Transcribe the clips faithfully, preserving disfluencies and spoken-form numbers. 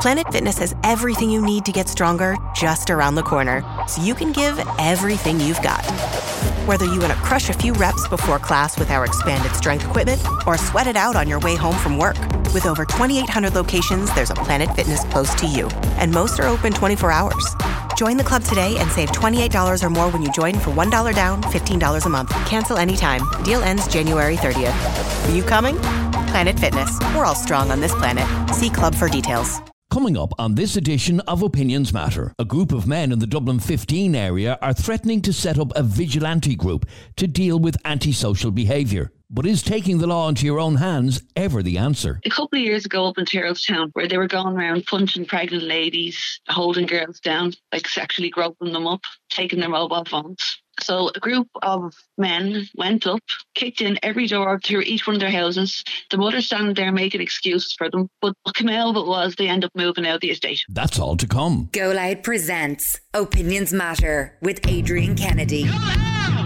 Planet Fitness has everything you need to get stronger just around the corner, so you can give everything you've got. Whether you want to crush a few reps before class with our expanded strength equipment or sweat it out on your way home from work. With over twenty-eight hundred locations, there's a Planet Fitness close to you, and most are open twenty-four hours. Join the club today and save twenty-eight dollars or more when you join for one dollar down, fifteen dollars a month. Cancel anytime. Deal ends January thirtieth. Are you coming? Planet Fitness. We're all strong on this planet. See club for details. Coming up on this edition of Opinions Matter, a group of men in the Dublin fifteen area are threatening to set up a vigilante group to deal with antisocial behaviour. But is taking the law into your own hands ever the answer? A couple of years ago up in Terrellstown, where they were going around punching pregnant ladies, holding girls down, like sexually groping them up, taking their mobile phones. So a group of men went up, kicked in every door to each one of their houses. The mother standing there making excuses for them. But what came out of it was they end up moving out the estate. That's all to come. Go Loud presents Opinions Matter with Adrian Kennedy. Go loud!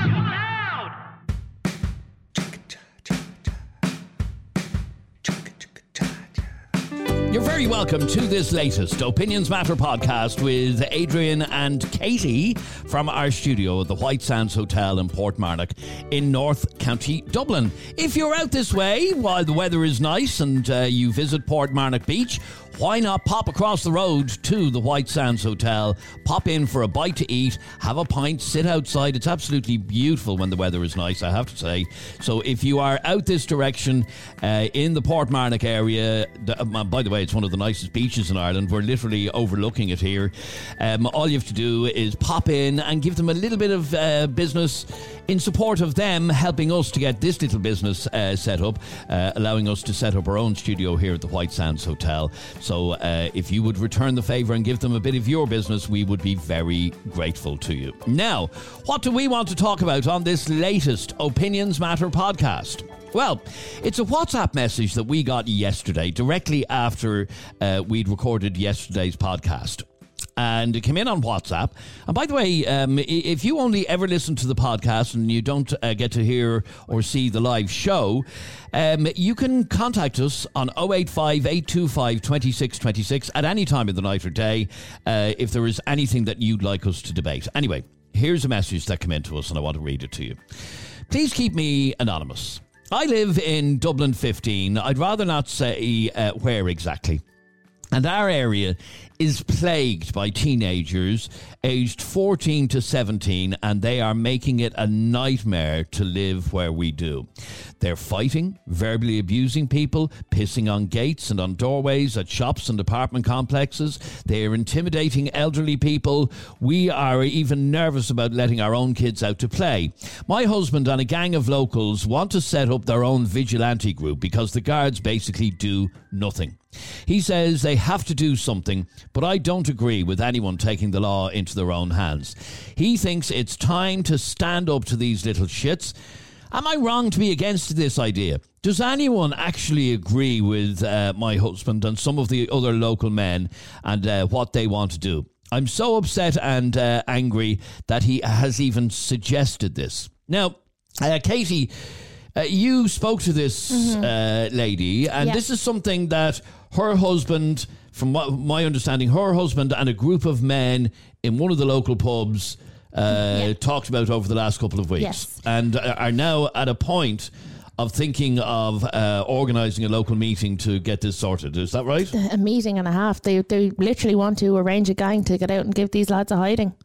You're very welcome to this latest Opinions Matter podcast with Adrian and Katie from our studio at the White Sands Hotel in Portmarnock in North County Dublin. If you're out this way while the weather is nice and uh, you visit Portmarnock Beach, why not pop across the road to the White Sands Hotel, pop in for a bite to eat, have a pint, sit outside. It's absolutely beautiful when the weather is nice, I have to say. So if you are out this direction uh, in the Portmarnock area, the, uh, by the way, it's one of the nicest beaches in Ireland. We're literally overlooking it here. Um, all you have to do is pop in and give them a little bit of uh, business in support of them helping us to get this little business uh, set up, uh, allowing us to set up our own studio here at the White Sands Hotel. So uh, if you would return the favour and give them a bit of your business, we would be very grateful to you. Now, what do we want to talk about on this latest Opinions Matter podcast? Well, it's a WhatsApp message that we got yesterday, directly after uh, we'd recorded yesterday's podcast. And it came in on WhatsApp. And by the way, um, if you only ever listen to the podcast and you don't uh, get to hear or see the live show, um, you can contact us on oh eight five, eight two five, two six two six at any time of the night or day uh, if there is anything that you'd like us to debate. Anyway, here's a message that came in to us and I want to read it to you. Please keep me anonymous. I live in Dublin fifteen. I'd rather not say uh, where exactly. And our area is plagued by teenagers aged fourteen to seventeen, and they are making it a nightmare to live where we do. They're fighting, verbally abusing people, pissing on gates and on doorways at shops and apartment complexes. They are intimidating elderly people. We are even nervous about letting our own kids out to play. My husband and a gang of locals want to set up their own vigilante group because the guards basically do nothing. He says they have to do something, but I don't agree with anyone taking the law into their own hands. He thinks it's time to stand up to these little shits. Am I wrong to be against this idea? Does anyone actually agree with uh, my husband and some of the other local men and uh, what they want to do? I'm so upset and uh, angry that he has even suggested this. Now, uh, Katie, uh, you spoke to this mm-hmm. uh, lady, and yeah. This is something that her husband, from what my understanding, her husband and a group of men in one of the local pubs uh, yeah. talked about over the last couple of weeks, yes. and are now at a point of thinking of uh, organising a local meeting to get this sorted. Is that right? A meeting and a half. They they literally want to arrange a gang to get out and give these lads a hiding.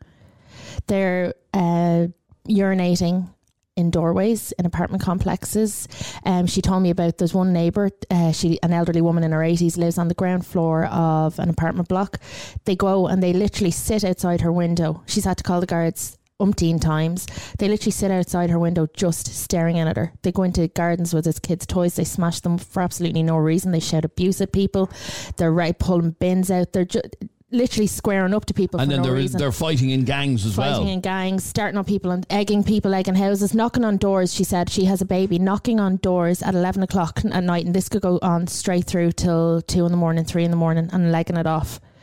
They're uh, urinating in doorways in apartment complexes. Um, she told me about there's one neighbour, uh, she an elderly woman in her eighties, lives on the ground floor of an apartment block. They go and they literally sit outside her window. She's had to call the guards umpteen times. They literally sit outside her window just staring in at her. They go into gardens with his kids' toys. They smash them for absolutely no reason. They shout abuse at people. They're right pulling bins out. They're just literally squaring up to people and for then no they're, reason. they're fighting in gangs as fighting well. Fighting in gangs, starting on people and egging people, egging houses, knocking on doors. She said she has a baby, knocking on doors at eleven o'clock at night, and this could go on straight through till two in the morning, three in the morning, and legging it off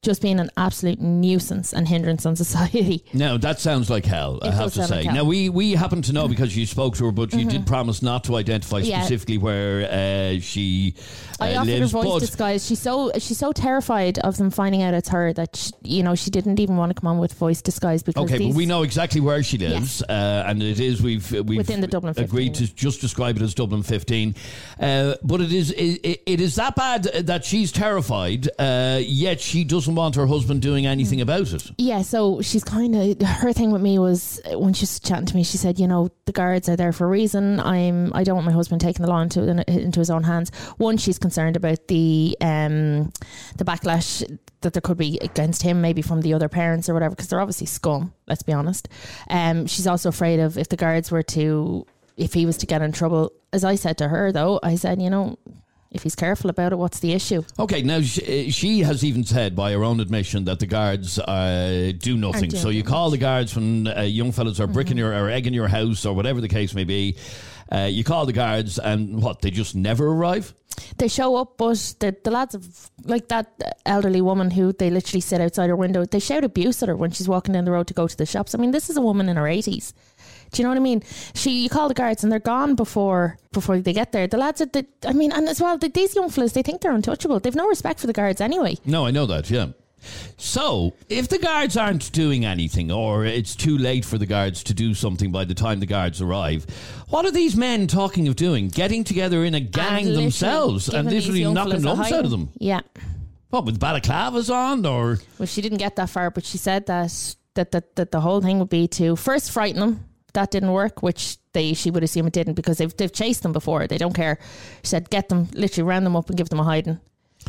just being an absolute nuisance and hindrance on society. No, that sounds like hell, I It have does to sound say. like hell. Now, we, we happen to know because you spoke to her, but you Mm-hmm. did promise not to identify Yeah. specifically where uh, she uh, I offered lives. her voice but disguise. She's so she's so terrified of them finding out it's her that she, you know she didn't even want to come on with voice disguise because Okay, these, but we know exactly where she lives, uh, and it is we've we've Within the Dublin agreed fifteen. to just describe it as Dublin fifteen. Uh, but it is it, it is that bad that she's terrified, uh, yet she doesn't want her husband doing anything about it. Yeah, so she's kind of her thing with me was uh, when she was chatting to me, she said, you know, the guards are there for a reason. I'm I don't want my husband taking the law into into his own hands. One, she's concerned about the um the backlash that there could be against him, maybe from the other parents or whatever, because they're obviously scum. Let's be honest. Um, she's also afraid of if the guards were to if he was to get in trouble. As I said to her, though, I said, you know, if he's careful about it, what's the issue? Okay, now she, she has even said by her own admission that the guards uh, do nothing. doing So you call the guards when uh, young fellas are bricking your or egging your house or whatever the case may be. Uh, you call the guards and what, they just never arrive? They show up, but the, the lads have, like that elderly woman who they literally sit outside her window, they shout abuse at her when she's walking down the road to go to the shops. I mean, this is a woman in her eighties. Do you know what I mean? She, you call the guards and they're gone before before they get there. The lads are, the, I mean, and as well, the, these young fellas, they think they're untouchable. They've no respect for the guards anyway. No, I know that, yeah. So, if the guards aren't doing anything, or it's too late for the guards to do something by the time the guards arrive, what are these men talking of doing? Getting together in a gang And themselves literally and giving these literally young knocking fellas a lumps out hiding. of them? Yeah. What, with balaclavas on, or? Well, she didn't get that far, but she said that that, that, that the whole thing would be to first frighten them. That didn't work, which they she would assume it didn't because they've they've chased them before. They don't care. She said, get them, literally round them up and give them a hiding.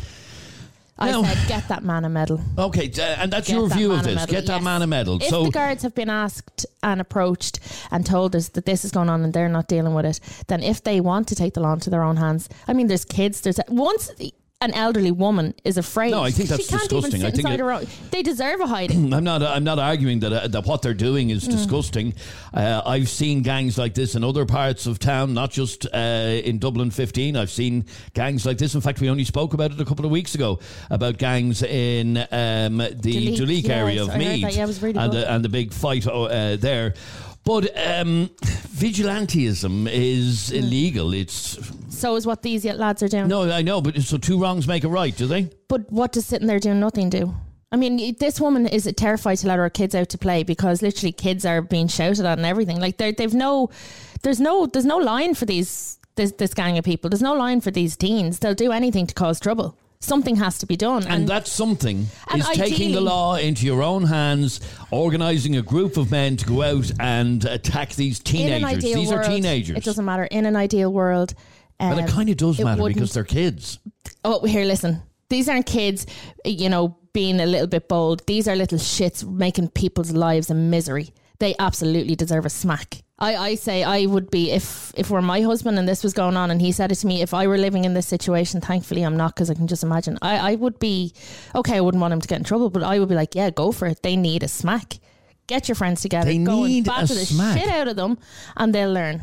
I Now- said, get that man a medal. Okay, uh, and that's Get your that view man of a this. medal, Get that yes. man a medal. If So, the guards have been asked and approached and told us that this is going on and they're not dealing with it, then if they want to take the law into their own hands, I mean, there's kids. There's once an elderly woman is afraid. No, I think that's she can't disgusting. Even I sit think inside it- her own. They deserve a hiding. I'm not. I'm not arguing that uh, that what they're doing Mm. is disgusting. Uh, I've seen gangs like this in other parts of town, not just uh, in Dublin fifteen. I've seen gangs like this. In fact, we only spoke about it a couple of weeks ago about gangs in um, the Duleek, Duleek area yes, of I heard Meath, that. Yeah, it was really and good. the, and the big fight uh, there. But um, vigilantism is illegal. It's So is what these lads are doing. no, I know, but so two wrongs make a right, do they? But what does sitting there doing nothing do? I mean, this woman is terrified to let her kids out to play because literally kids are being shouted at and everything. Like they they've no, there's no, there's no line for these this this gang of people. There's no line for these teens. They'll do anything to cause trouble. Something has to be done, And, and that something and is taking the ideally- law into your own hands, organising a group of men to go out and attack these in an teenagers. ideal These world, are teenagers. It doesn't matter. In an ideal world, um, But it kind of does it matter wouldn't- because they're kids. Oh, here, listen. These aren't kids, you know, being a little bit bold. These are little shits making people's lives a misery. They absolutely deserve a smack. I, I say I would be, if if were my husband and this was going on and he said it to me, if I were living in this situation, thankfully I'm not because I can just imagine. I, I would be, okay, I wouldn't want him to get in trouble, but I would be like, yeah, go for it. They need a smack. Get your friends together. They go need and batter a the smack. shit out of them and they'll learn.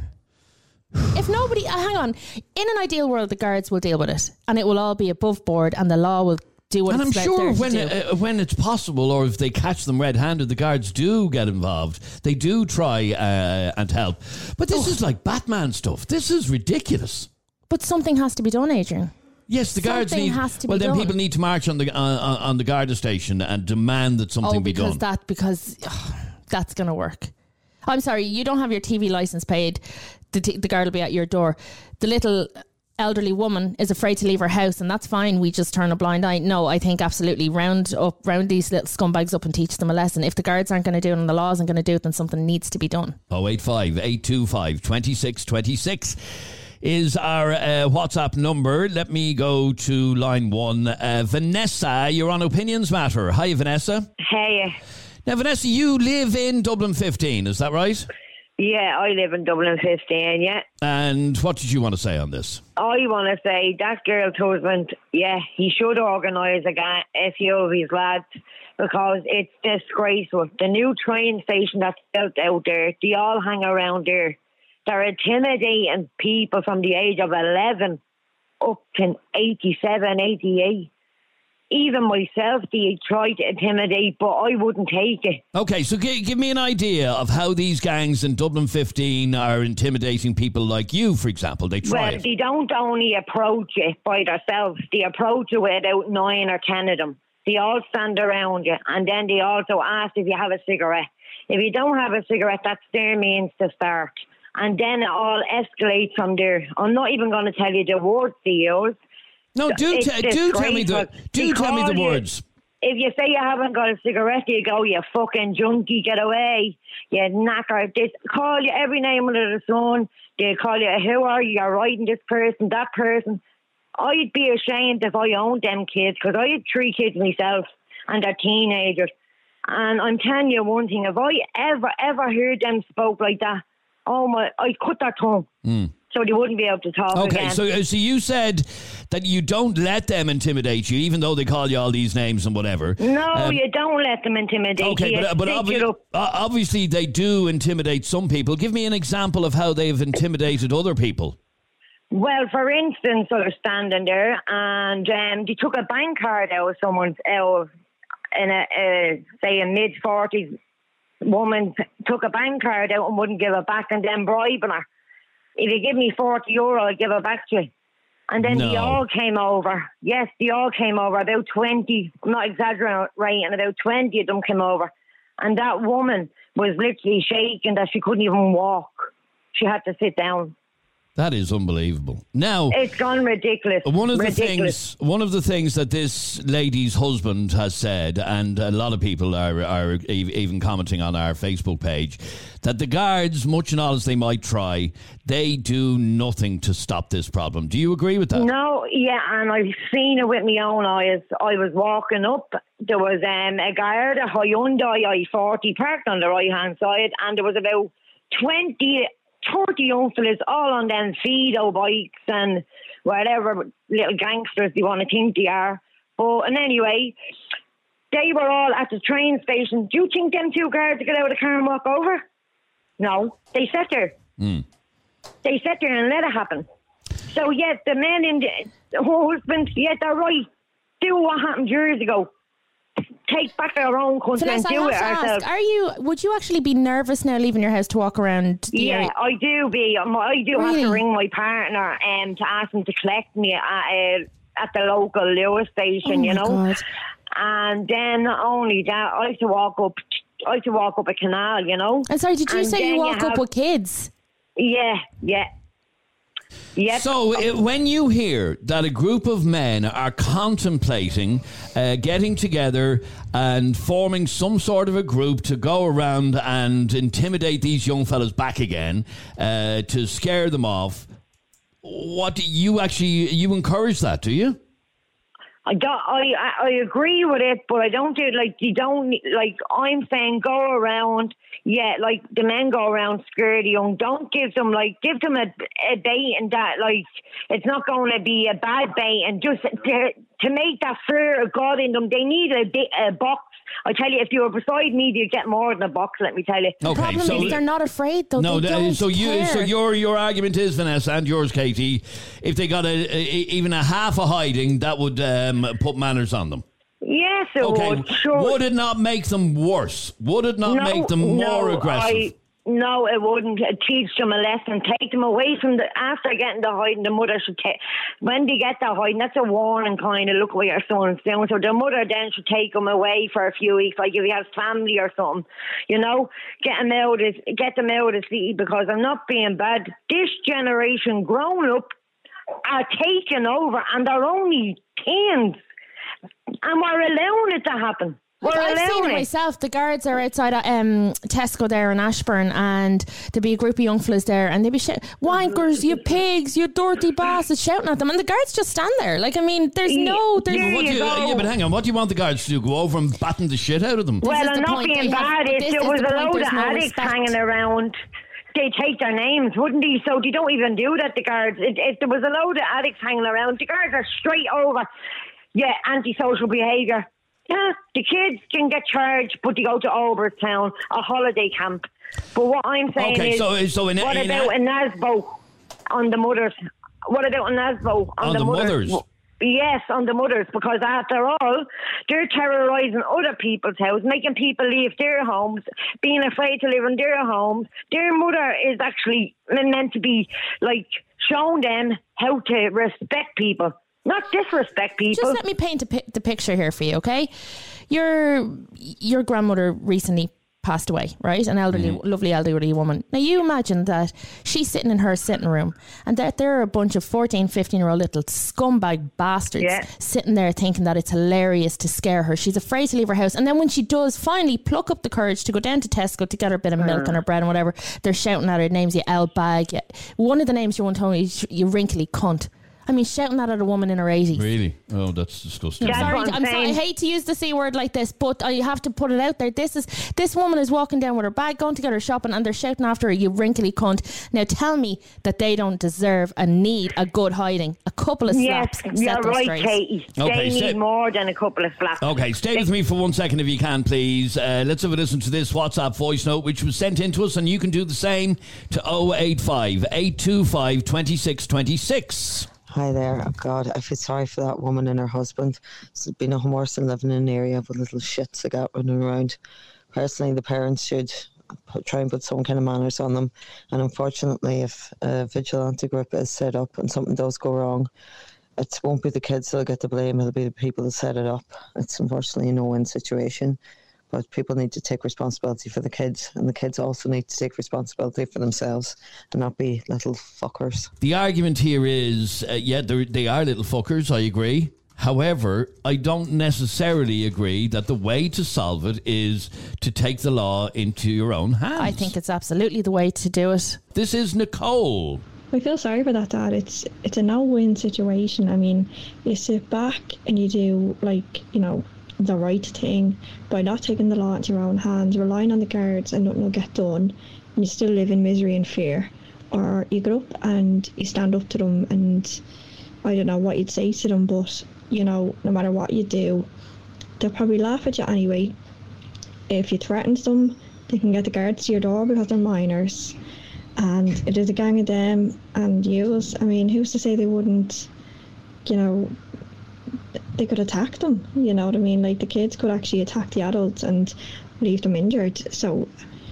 If nobody, uh, hang on, in an ideal world, the guards will deal with it and it will all be above board and the law will do what And I'm it's sure there when to do. uh, when it's possible, or if they catch them red-handed, the guards do get involved. They do try uh, and help. But this Oh. is like Batman stuff. This is ridiculous. But something has to be done, Adrian. Yes, the guards Something need. has to be well, then done. people need to march on the on, on on the Garda station and demand that something Oh, be because done. that because ugh, that's going to work. I'm sorry, you don't have your T V license paid. The, t- the guard will be at your door. The little elderly woman is afraid to leave her house, and that's fine. We just turn a blind eye. No, I think absolutely round up, round these little scumbags up and teach them a lesson. If the guards aren't going to do it and the laws aren't going to do it, then something needs to be done. oh eight five, eight two five, two six two six is our uh, WhatsApp number. Let me go to line one. Uh, Vanessa, you're on Opinions Matter. Hi, Vanessa. Hey, Now, Vanessa, you live in Dublin fifteen, is that right? yeah, I live in Dublin fifteen, yeah. And what did you want to say on this? I want to say that girl's husband, yeah, he should organise a, ga- a few of his lads because it's disgraceful. The new train station that's built out there, they all hang around there. They're intimidating people from the age of eleven up to eighty-seven, eighty-eight. even myself, they try to intimidate, but I wouldn't take it. Okay, so g- give me an idea of how these gangs in Dublin fifteen are intimidating people like you, for example. They try Well, it. they don't only approach it by themselves. They approach it with about nine or ten of them. They all stand around you, and then they also ask if you have a cigarette. If you don't have a cigarette, that's their means to start. And then it all escalates from there. I'm not even going to tell you the words they use. No, do It's t- do tell me the disgraceful. do They tell me call the you- words. If you say you haven't got a cigarette, you go, you fucking junkie, get away. You knacker. They call you every name under the sun. They call you, who are you? You're riding this person, that person. I'd be ashamed if I owned them kids, because I have three kids myself, and they're teenagers. And I'm telling you one thing, if I ever, ever heard them spoke like that, oh my, I'd cut their tongue. Mm. So they wouldn't be able to talk Okay, again. so so you said that you don't let them intimidate you, even though they call you all these names and whatever. No, Um, you don't let them intimidate Okay, you. but, but Stick obvi- it up. uh, obviously they do intimidate some people. Give me an example of how they've intimidated other people. Well, for instance, I was standing there and um, they took a bank card out of someone's, out in a, uh, say, a mid-forties woman t- took a bank card out and wouldn't give it back, and then bribing her. If you give me forty euro, I'll give it back to you. And then No. they all came over. Yes, they all came over. About twenty, I'm not exaggerating, about twenty of them came over. And that woman was literally shaking that she couldn't even walk. She had to sit down. That is unbelievable. Now, It's gone ridiculous. one of the ridiculous. things, one of the things that this lady's husband has said, and a lot of people are are ev- even commenting on our Facebook page, that the guards, much and all as they might try, they do nothing to stop this problem. Do you agree with that? No, yeah, and I've seen it with my own eyes. I was walking up, there was um, a guard, a Hyundai i forty parked on the right-hand side, and there was about twenty, thirty young fellas all on them Fido bikes and whatever little gangsters they want to think they are. But and anyway, they were all at the train station. Do you think them two guards would get out of the car and walk over? No, they sat there. Mm. They sat there and let it happen. So, yes, the men and the husbands, yeah, they're right. Do what happened years ago. Take back our own country Vanessa, and I do have it to ourselves. ask, are you, would you actually be nervous now leaving your house to walk around the Yeah, area? I do be. Um, I do have Really? to ring my partner um, to ask him to collect me at, uh, at the local Lewis station, Oh you my know. God. And then not only that, I have to walk up. I have to walk up a canal, you know. And sorry, did you And say then you you walk up have- with kids? Yeah, yeah. Yep. So, it, when you hear that a group of men are contemplating uh, getting together and forming some sort of a group to go around and intimidate these young fellas back again, uh, to scare them off, what do you actually, you encourage that, do you? I don't. I, I I agree with it, but I don't do like you don't like. I'm saying go around. Yeah, like the men go around scare the young. Don't give them like give them a, a bait and that like it's not going to be a bad bait and just to, to make that fear of God in them. They need a bit a box. I tell you, if you were beside me, you'd get more than a box. Let me tell you. Okay, Problem so is they're not afraid though. no, they th- don't so you, care. so your your argument is, Vanessa, and yours, Katie, if they got a, a even a half a hiding, that would um, put manners on them. Yes, it Okay, would. Sure. would it not make them worse? Would it not No, make them more no, aggressive? I, no, it wouldn't. It'd teach them a lesson. Take them away from the after getting the hiding. The mother should take when they get the hiding. That's a warning, kind of look what your son's doing. So the mother then should take them away for a few weeks, like if he has family or something. You know, get them out of get them out of the city because I'm not being bad. This generation grown up are taking over, and they're only teens, and we're allowing it to happen. We're I've seen allowing it it. myself. The guards are outside of, um, Tesco there in Ashburn, and there'd be a group of young fellas there, and they'd be shouting, "Wankers, you pigs, you dirty bastards!" shouting at them, and the guards just stand there. Like, I mean, there's no, there's Yeah, What do you, you go. yeah, but hang on. What do you want the guards to do? Go over and batten the shit out of them? Well, is I'm the not point. being They have- bad. If this there is was the a point. load There's of no addicts respect. hanging around, they take their names, wouldn't they? So they don't even do that, the guards. If, if there was a load of addicts hanging around, the guards are straight over. Yeah, antisocial behaviour. Yeah, the kids can get charged, but they go to Overtown, a holiday camp. But what I'm saying Okay, is, so- so in- what in- about in Nasbo on the mothers? What about in Nasbo on, On the mothers? Yes, on the mothers, because after all, they're terrorising other people's houses, making people leave their homes, being afraid to live in their homes. Their mother is actually meant to be, like, showing them how to respect people, not disrespect people. Just let me paint a pi- the picture here for you, okay? Your your grandmother recently passed away, right? An elderly, mm. lovely elderly woman. Now you imagine that she's sitting in her sitting room and that there are a bunch of fourteen, fifteen year old little scumbag bastards yeah. sitting there thinking that it's hilarious to scare her. She's afraid to leave her house. And then when she does finally pluck up the courage to go down to Tesco to get her a bit of milk uh. and her bread and whatever, they're shouting at her names, you L bag. You, one of the names you won't tell me, you wrinkly cunt. I mean, shouting that at a woman in her eighties. Really? Oh, that's disgusting. That's sorry, I'm sorry. I hate to use the C word like this, but I have to put it out there. This is this woman is walking down with her bag, going to get her shopping, and they're shouting after her, you wrinkly cunt. Now tell me that they don't deserve and need a good hiding. A couple of slaps. Yes, you're right, straight. Katie. Okay, they stay, need more than a couple of slaps. Okay, stay with me for one second if you can, please. Uh, let's have a listen to this WhatsApp voice note, which was sent in to us, and you can do the same to oh eight five, eight two five, two six two six. Hi there. Oh God, I feel sorry for that woman and her husband. It's been nothing worse than living in an area with little shits that got running around. Personally, the parents should put, try and put some kind of manners on them. And unfortunately, if a vigilante group is set up and something does go wrong, it won't be the kids that'll get the blame. It'll be the people that set it up. It's unfortunately a no-win situation. But people need to take responsibility for the kids, and the kids also need to take responsibility for themselves and not be little fuckers. The argument here is, uh, yeah, they are little fuckers, I agree. However, I don't necessarily agree that the way to solve it is to take the law into your own hands. I think it's absolutely the way to do it. This is Nicole. I feel sorry for that dad. It's it's a no-win situation. I mean, you sit back and you do, like, you know, the right thing by not taking the law into your own hands, relying on the guards, and nothing will get done, and you still live in misery and fear. Or you get up and you stand up to them, and I don't know what you'd say to them, but you know, no matter what you do, they'll probably laugh at you anyway. If you threaten them, they can get the guards to your door because they're minors, and it is a gang of them and yous. I mean, who's to say they wouldn't, you know, they could attack them, you know what I mean? Like, the kids could actually attack the adults and leave them injured. So,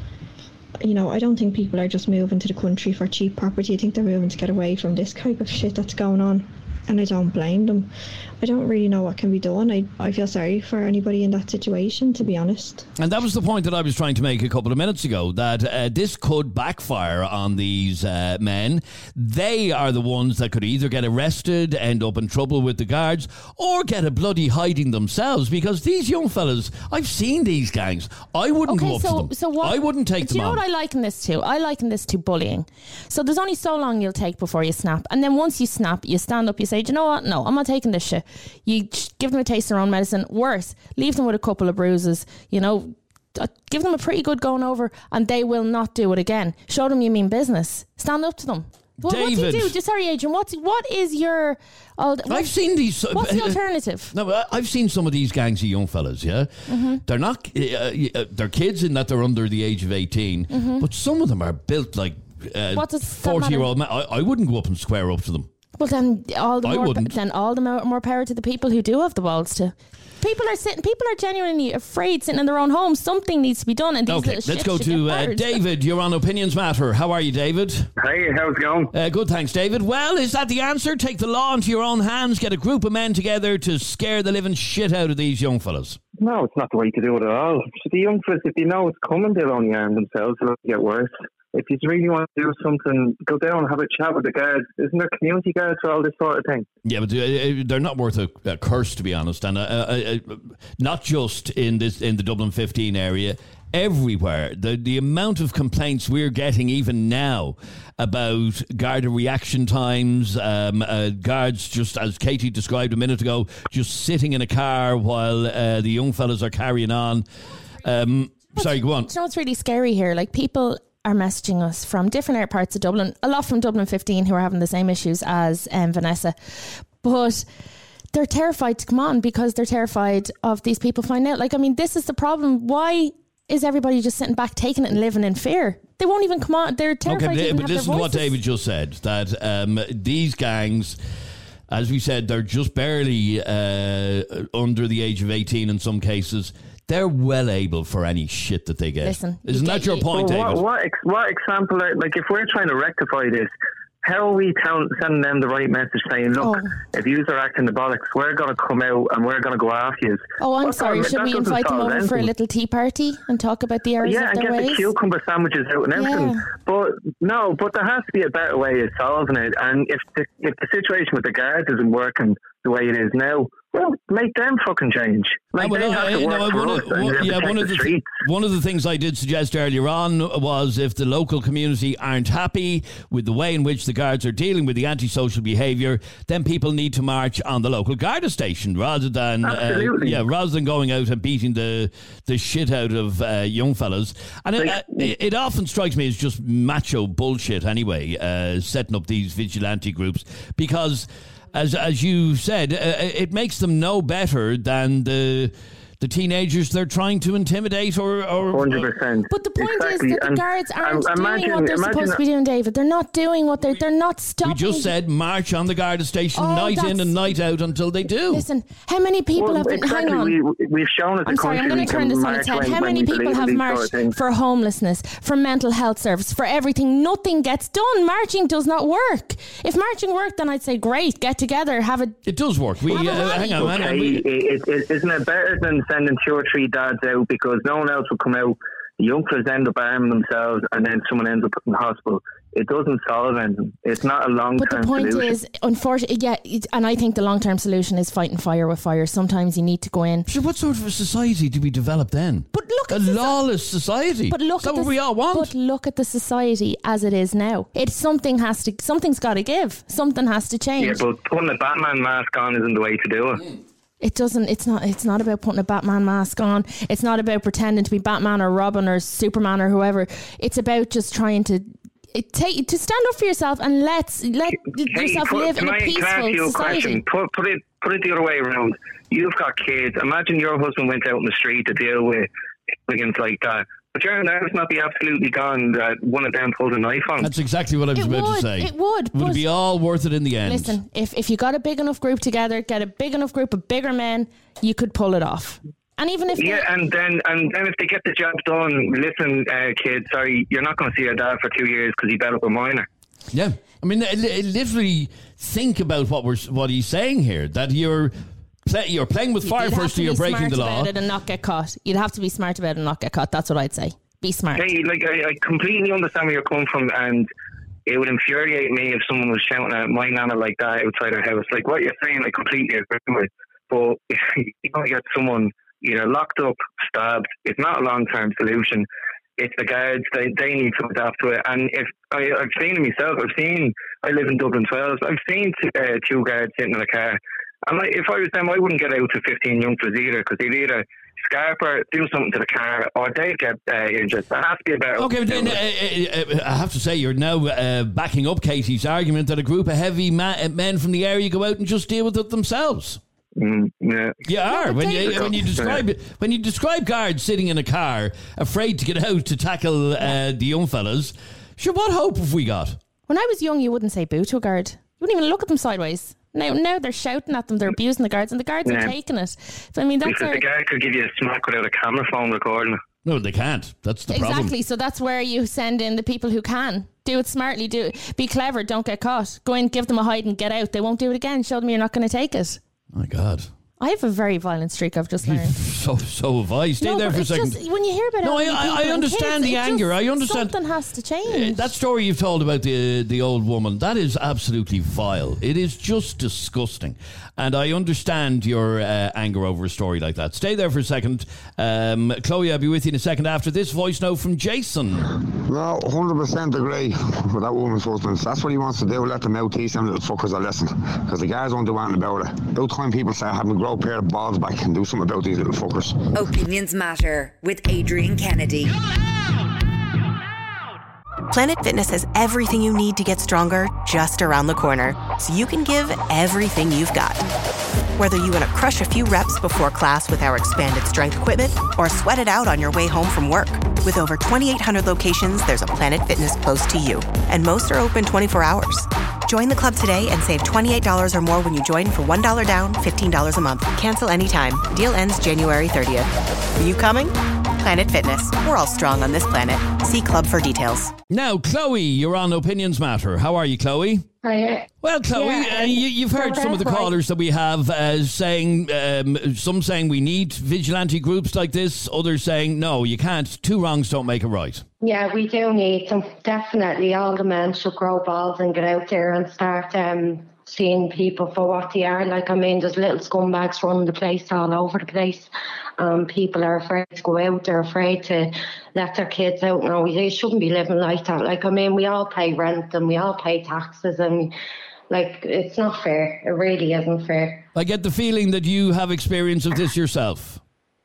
you know, I don't think people are just moving to the country for cheap property. I think they're moving to get away from this type of shit that's going on. And I don't blame them. I don't really know what can be done. I, I feel sorry for anybody in that situation, to be honest. And that was the point that I was trying to make a couple of minutes ago, that uh, this could backfire on these uh, men. They are the ones that could either get arrested, end up in trouble with the guards, or get a bloody hiding themselves, because these young fellas, I've seen these gangs. I wouldn't okay, go up so, to them. So what, I wouldn't take them them on. Do you know what I liken this to? I liken this to bullying. So there's only so long you'll take before you snap. And then once you snap, you stand up, you say, do you know what? No, I'm not taking this shit. You give them a taste of their own medicine. Worse, leave them with a couple of bruises. You know, give them a pretty good going over, and they will not do it again. Show them you mean business. Stand up to them. What, what do you do? Just sorry, Adrian. What's what is your? Uh, I've seen these. Uh, what's the alternative? No, I've seen some of these gangs of young fellas. Yeah, mm-hmm. they're not. Uh, they're kids in that they're under the age of eighteen, mm-hmm. but some of them are built like uh, forty-year-old men. I, I wouldn't go up and square up to them. Well, then all the I more wouldn't. then all the more, more power to the people who do have the balls to. People are sitting. People are genuinely afraid sitting in their own homes. Something needs to be done. And these okay, let's go to uh, David. You're on Opinions Matter. How are you, David? Hey, how's it going? Uh, good, thanks, David. Well, is that the answer? Take the law into your own hands. Get a group of men together to scare the living shit out of these young fellas. No, it's not the way to do it at all. So the young fellas, if they know it's coming, they'll only harm themselves. It'll get worse. If you really want to do something, go down and have a chat with the guards. Isn't there community guards for all this sort of thing? Yeah, but they're not worth a, a curse, to be honest. And uh, uh, uh, not just in this in the Dublin fifteen area, everywhere. The the amount of complaints we're getting even now about guard reaction times, um, uh, guards just, as Katie described a minute ago, just sitting in a car while uh, the young fellas are carrying on. Um, sorry, go on. Do you know what's really scary here? Like, people are messaging us from different parts of Dublin, a lot from Dublin fifteen, who are having the same issues as um, Vanessa, but they're terrified to come on because they're terrified of these people finding out. Like, I mean, this is the problem. Why is everybody just sitting back, taking it and living in fear? They won't even come on. They're terrified. Okay, to even but have listen their to voices. what David just said, that um, these gangs as we said, they're just barely uh, under the age of eighteen in some cases. They're well able for any shit that they get. Listen, Isn't you that your get, point, Well, David? what, what, ex- what example, are, like if we're trying to rectify this, how are we tell, sending them the right message saying, look, Oh. if you are acting the bollocks, we're going to come out and we're going to go after you. Oh, I'm What sorry. that- Should that we doesn't invite them solve over for a anything. little tea party and talk about the errors Yeah, of and their get ways? the cucumber sandwiches out and everything. Yeah. But no, but there has to be a better way of solving it. And if the, if the situation with the guards isn't working the way it is now, well, make them fucking change. Like, No, they well, have no, to work no, for one us of- and one- they have to yeah, protect one of the the streets. one of the things I did suggest earlier on was if the local community aren't happy with the way in which the guards are dealing with the antisocial behaviour, then people need to march on the local Garda station rather than uh, Absolutely. yeah, rather than going out and beating the the shit out of uh, young fellas. And it, uh, it, it often strikes me as just macho bullshit anyway, uh, setting up these vigilante groups because. As as you said, uh, it makes them no better than the the teenagers they're trying to intimidate or... or one hundred percent. But the point exactly. is that the And- guards aren't and doing imagine, what they're imagine supposed to be doing, David. They're not doing what they're... They're not stopping... We just said march on the Garda station Oh, night in that's- and night out until they do. Listen, how many people Well, have been... exactly. Hang on. We, we've shown as a I'm sorry, I'm country going we to turn can this on march its head. when- How when many we people believe have in these marched sort of things. for homelessness, for mental health service, for everything? Nothing gets done. Marching does not work. If marching worked, then I'd say, great, get together, have a... It does work. We uh, hang on, hang on. Okay, We, it, it, isn't it better than sending two or three dads out because no one else will come out? The young fellas end up arming themselves and then someone ends up in the hospital. It doesn't solve anything. It's not a long-term But the point solution. is, unfortunately, yeah, it, and I think the long-term solution is fighting fire with fire. Sometimes you need to go in. Sure, what sort of a society do we develop then? But look a at the- lawless society. But look Is that at what the, we all want? But look at the society as it is now. It's something has to. Something's got to give. Something has to change. Yeah, but putting a Batman mask on isn't the way to do it. It doesn't. It's not. It's not about putting a Batman mask on. It's not about pretending to be Batman or Robin or Superman or whoever. It's about just trying to it take to stand up for yourself and let's let Hey, yourself put- live in can a I, peaceful can I ask you a society. question? Put, put it put it the other way around. You've got kids. Imagine your husband went out in the street to deal with hooligans like that. But your nerves not be absolutely gone that one of them pulled a knife on. That's exactly what I was It about would, to say. it would, Would it but- be all worth it in the end? Listen, if if you got a big enough group together, get a big enough group of bigger men, you could pull it off. And even if Yeah, and then and then if they get the job done, listen, uh, kid, sorry, you're not going to see your dad for two years because he bet up a minor. Yeah, I mean, li- li- literally think about what we're what he's saying here. That you're play, you're playing with fire you'd have first, to so you're be breaking smart the law. about it and not get caught. You'd have to be smart about it and not get caught. That's what I'd say. Be smart. Hey, like I, I completely understand where you're coming from, and it would infuriate me if someone was shouting at my nana like that outside her house. Like what you're saying, I completely agree with. But if you don't get someone either locked up, stabbed, it's not a long-term solution. It's the guards; they they need to adapt to it. And if I, I've seen it myself, I've seen. I live in Dublin twelve. I've seen t- uh, two guards sitting in a car. And like, if I was them, I wouldn't get out to fifteen young fellas either, because they'd either scarper, do something to the car, or they'd get uh, injured. There has to be a better. Okay, but then, uh, uh, uh, I have to say, you're now uh, backing up Katie's argument that a group of heavy ma- men from the area go out and just deal with it themselves. Mm, yeah, you are but when David- you when you describe it when you describe guards sitting in a car, afraid to get out to tackle uh, the young fellas. Sure, what hope have we got? When I was young, you wouldn't say boo to a guard. You wouldn't even look at them sideways. Now, now they're shouting at them. They're abusing the guards, and the guards Yeah. are taking it. So, I mean, that's because our, the guy could give you a smack without a camera phone recording it. No, they can't. That's the problem. exactly. So that's where you send in the people who can do it smartly. Do it. Be clever. Don't get caught. Go in, give them a hide, and get out. They won't do it again. Show them you're not going to take it. My God. I have a very violent streak. I've just learned. So so have I. Stay No, there but for a it's second. just, when you hear about No, elderly I- I- people I and understand kids, the it anger. just- I understand- Something has to Uh, change. that story you've told about the the old woman, that is absolutely vile. It is just disgusting. And I understand your uh, anger over a story like that. Stay there for a second. Um, Chloe, I'll be with you in a second after this voice note from Jason. No, one hundred percent agree with that woman's husband. That's what he wants to do. Let them out, teach them little fuckers a lesson. Because the guys won't do anything about it. About time people start having to grow a pair of balls back and do something about these little fuckers. Opinions Matter with Adrian Kennedy. Planet Fitness has everything you need to get stronger just around the corner, so you can give everything you've got. Whether you want to crush a few reps before class with our expanded strength equipment or sweat it out on your way home from work. With over twenty-eight hundred locations, there's a Planet Fitness close to you, and most are open twenty-four hours. Join the club today and save twenty-eight dollars or more when you join for one dollar down, fifteen dollars a month. Cancel anytime. Deal ends January thirtieth. Are you coming? Planet Fitness. We're all strong on this planet. See club for details. Now, Chloe, you're on Opinions Matter. How are you, Chloe? Hi. Well, Chloe, Yeah, uh, you, you've heard so some of the that's callers that we have uh, saying, um, some saying we need vigilante groups like this, others saying, no, you can't. Two wrongs don't make a right. Yeah, we do need them. Definitely all the men should grow balls and get out there and start um, seeing people for what they are. Like, I mean, there's little scumbags running the place all over the place. Um, people are afraid to go out. They're afraid to let their kids out. No, they shouldn't be living like that. Like, I mean, we all pay rent and we all pay taxes and, like, it's not fair. It really isn't fair. I get the feeling that you have experience of this yourself.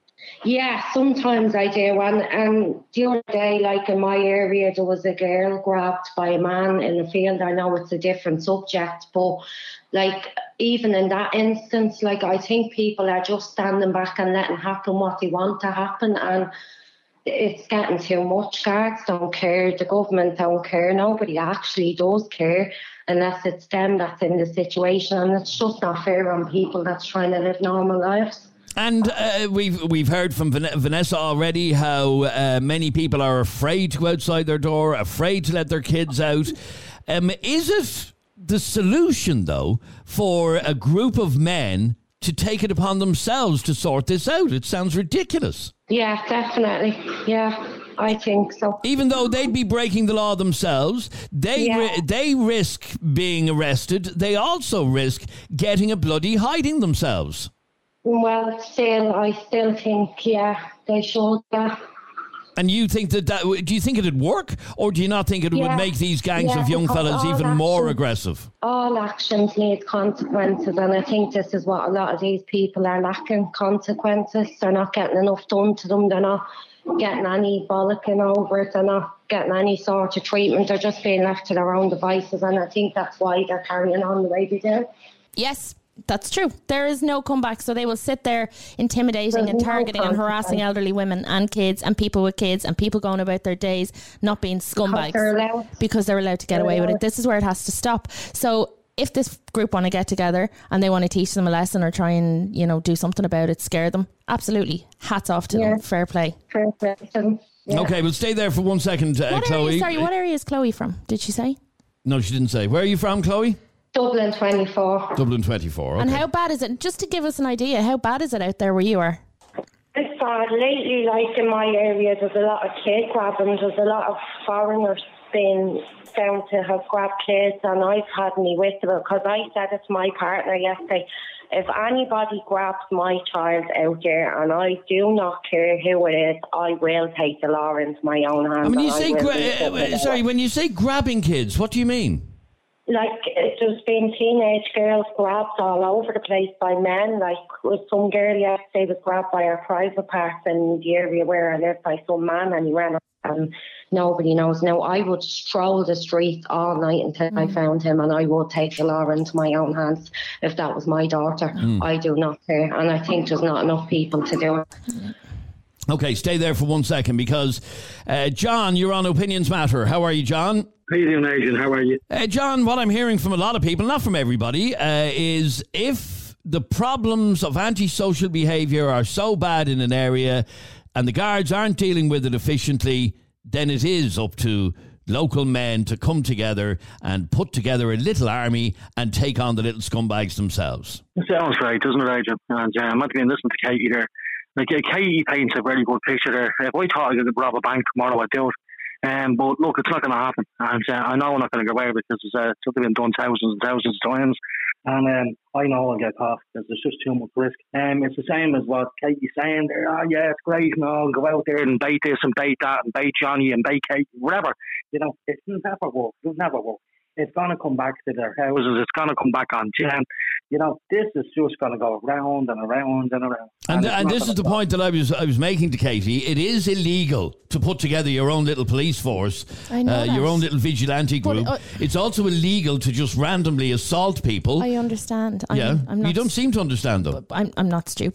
Yeah, sometimes I do. And, and the other day, like in my area, there was a girl grabbed by a man in the field. I know it's a different subject, but like even in that instance, like I think people are just standing back and letting happen what they want to happen. And it's getting too much. Guards don't care. The government don't care. Nobody actually does care unless it's them that's in the situation. And it's just not fair on people that's trying to live normal lives. And uh, we've we've heard from Van- Vanessa already how uh, many people are afraid to go outside their door, afraid to let their kids out. Um, is it the solution, though, for a group of men to take it upon themselves to sort this out? It sounds ridiculous. Yeah, definitely. Yeah, I think so. Even though they'd be breaking the law themselves, they Yeah. ri- they risk being arrested. They also risk getting a bloody hiding themselves. Well, still, I still think, yeah, they should, yeah. And you think that, that do you think it'd work, or do you not think it Yeah. would make these gangs Yeah, of young because fellas all even that more should- aggressive? All actions need consequences, and I think this is what a lot of these people are lacking, consequences. They're not getting enough done to them. They're not getting any bollocking over it. They're not getting any sort of treatment. They're just being left to their own devices, and I think that's why they're carrying on the way they do. Yes, that's true. There is no comeback. So they will sit there intimidating There's and no targeting and harassing consequence. elderly women and kids and people with kids and people going about their days not being scumbags they're allowed. because they're allowed to get They're away with allowed. it. This is where it has to stop. So if this group want to get together and they want to teach them a lesson or try and, you know, do something about it, scare them, absolutely. Hats off to Yeah. them. Fair play. Fair play to them. Yeah. Okay, we'll stay there for one second, uh, What Chloe. area, sorry, what area is Chloe from? Did she say? No, she didn't say. Where are you from, Chloe? Dublin twenty-four. Dublin twenty-four. Okay. And how bad is it? Just to give us an idea, how bad is it out there where you are? It's bad. Lately, like in my area, there's a lot of kid grabbing. There's a lot of foreigners being found to have grabbed kids, and I've had me with them because I said it to my partner yesterday. If anybody grabs my child out there, and I do not care who it is, I will take the law into my own hands. And when you and I say, will gra- do uh, something about sorry, it. when you say grabbing kids, what do you mean? Like, there's been teenage girls grabbed all over the place by men. Like, with some girl yesterday was grabbed by her private parts in the area where I live by some man, and he ran off, and nobody knows. Now, I would stroll the streets all night until Mm. I found him, and I would take the law into my own hands if that was my daughter. Mm. I do not care, and I think there's not enough people to do it. Okay, stay there for one second because, uh, John, you're on Opinions Matter. How are you, John? How you doing, Adrian? How are you? Uh, John, what I'm hearing from a lot of people, not from everybody, uh, is if the problems of antisocial behaviour are so bad in an area and the guards aren't dealing with it efficiently, then it is up to local men to come together and put together a little army and take on the little scumbags themselves. It sounds right, doesn't it, Adrian? And uh, I'm not going to listen to Katie there. Like, uh, Katie paints a very good picture there. If I thought I could rob a bank tomorrow, I'd do it. Um, but look, it's not going to happen. And uh, I know I'm not going to get away with it because it's uh, something been done thousands and thousands of times. And um, I know I'll get caught because there's just too much risk. Um, it's the same as what Katie's saying there. Oh, yeah, it's great. And I'll go out there and bait this and bait that and bait Johnny and bait Katie, whatever. You know, it's never work. It'll never work. It's going to come back to their houses. It's going to come back on Jim. You know, this is just going to go around and around and around. And, and, and this is the point that I was I was making to Katie. It is illegal to put together your own little police force, I know uh, your that. own little vigilante But, group. uh, it's also illegal to just randomly assault people. I understand. I'm, yeah, I'm not you don't seem to understand though. I'm, I'm not stupid.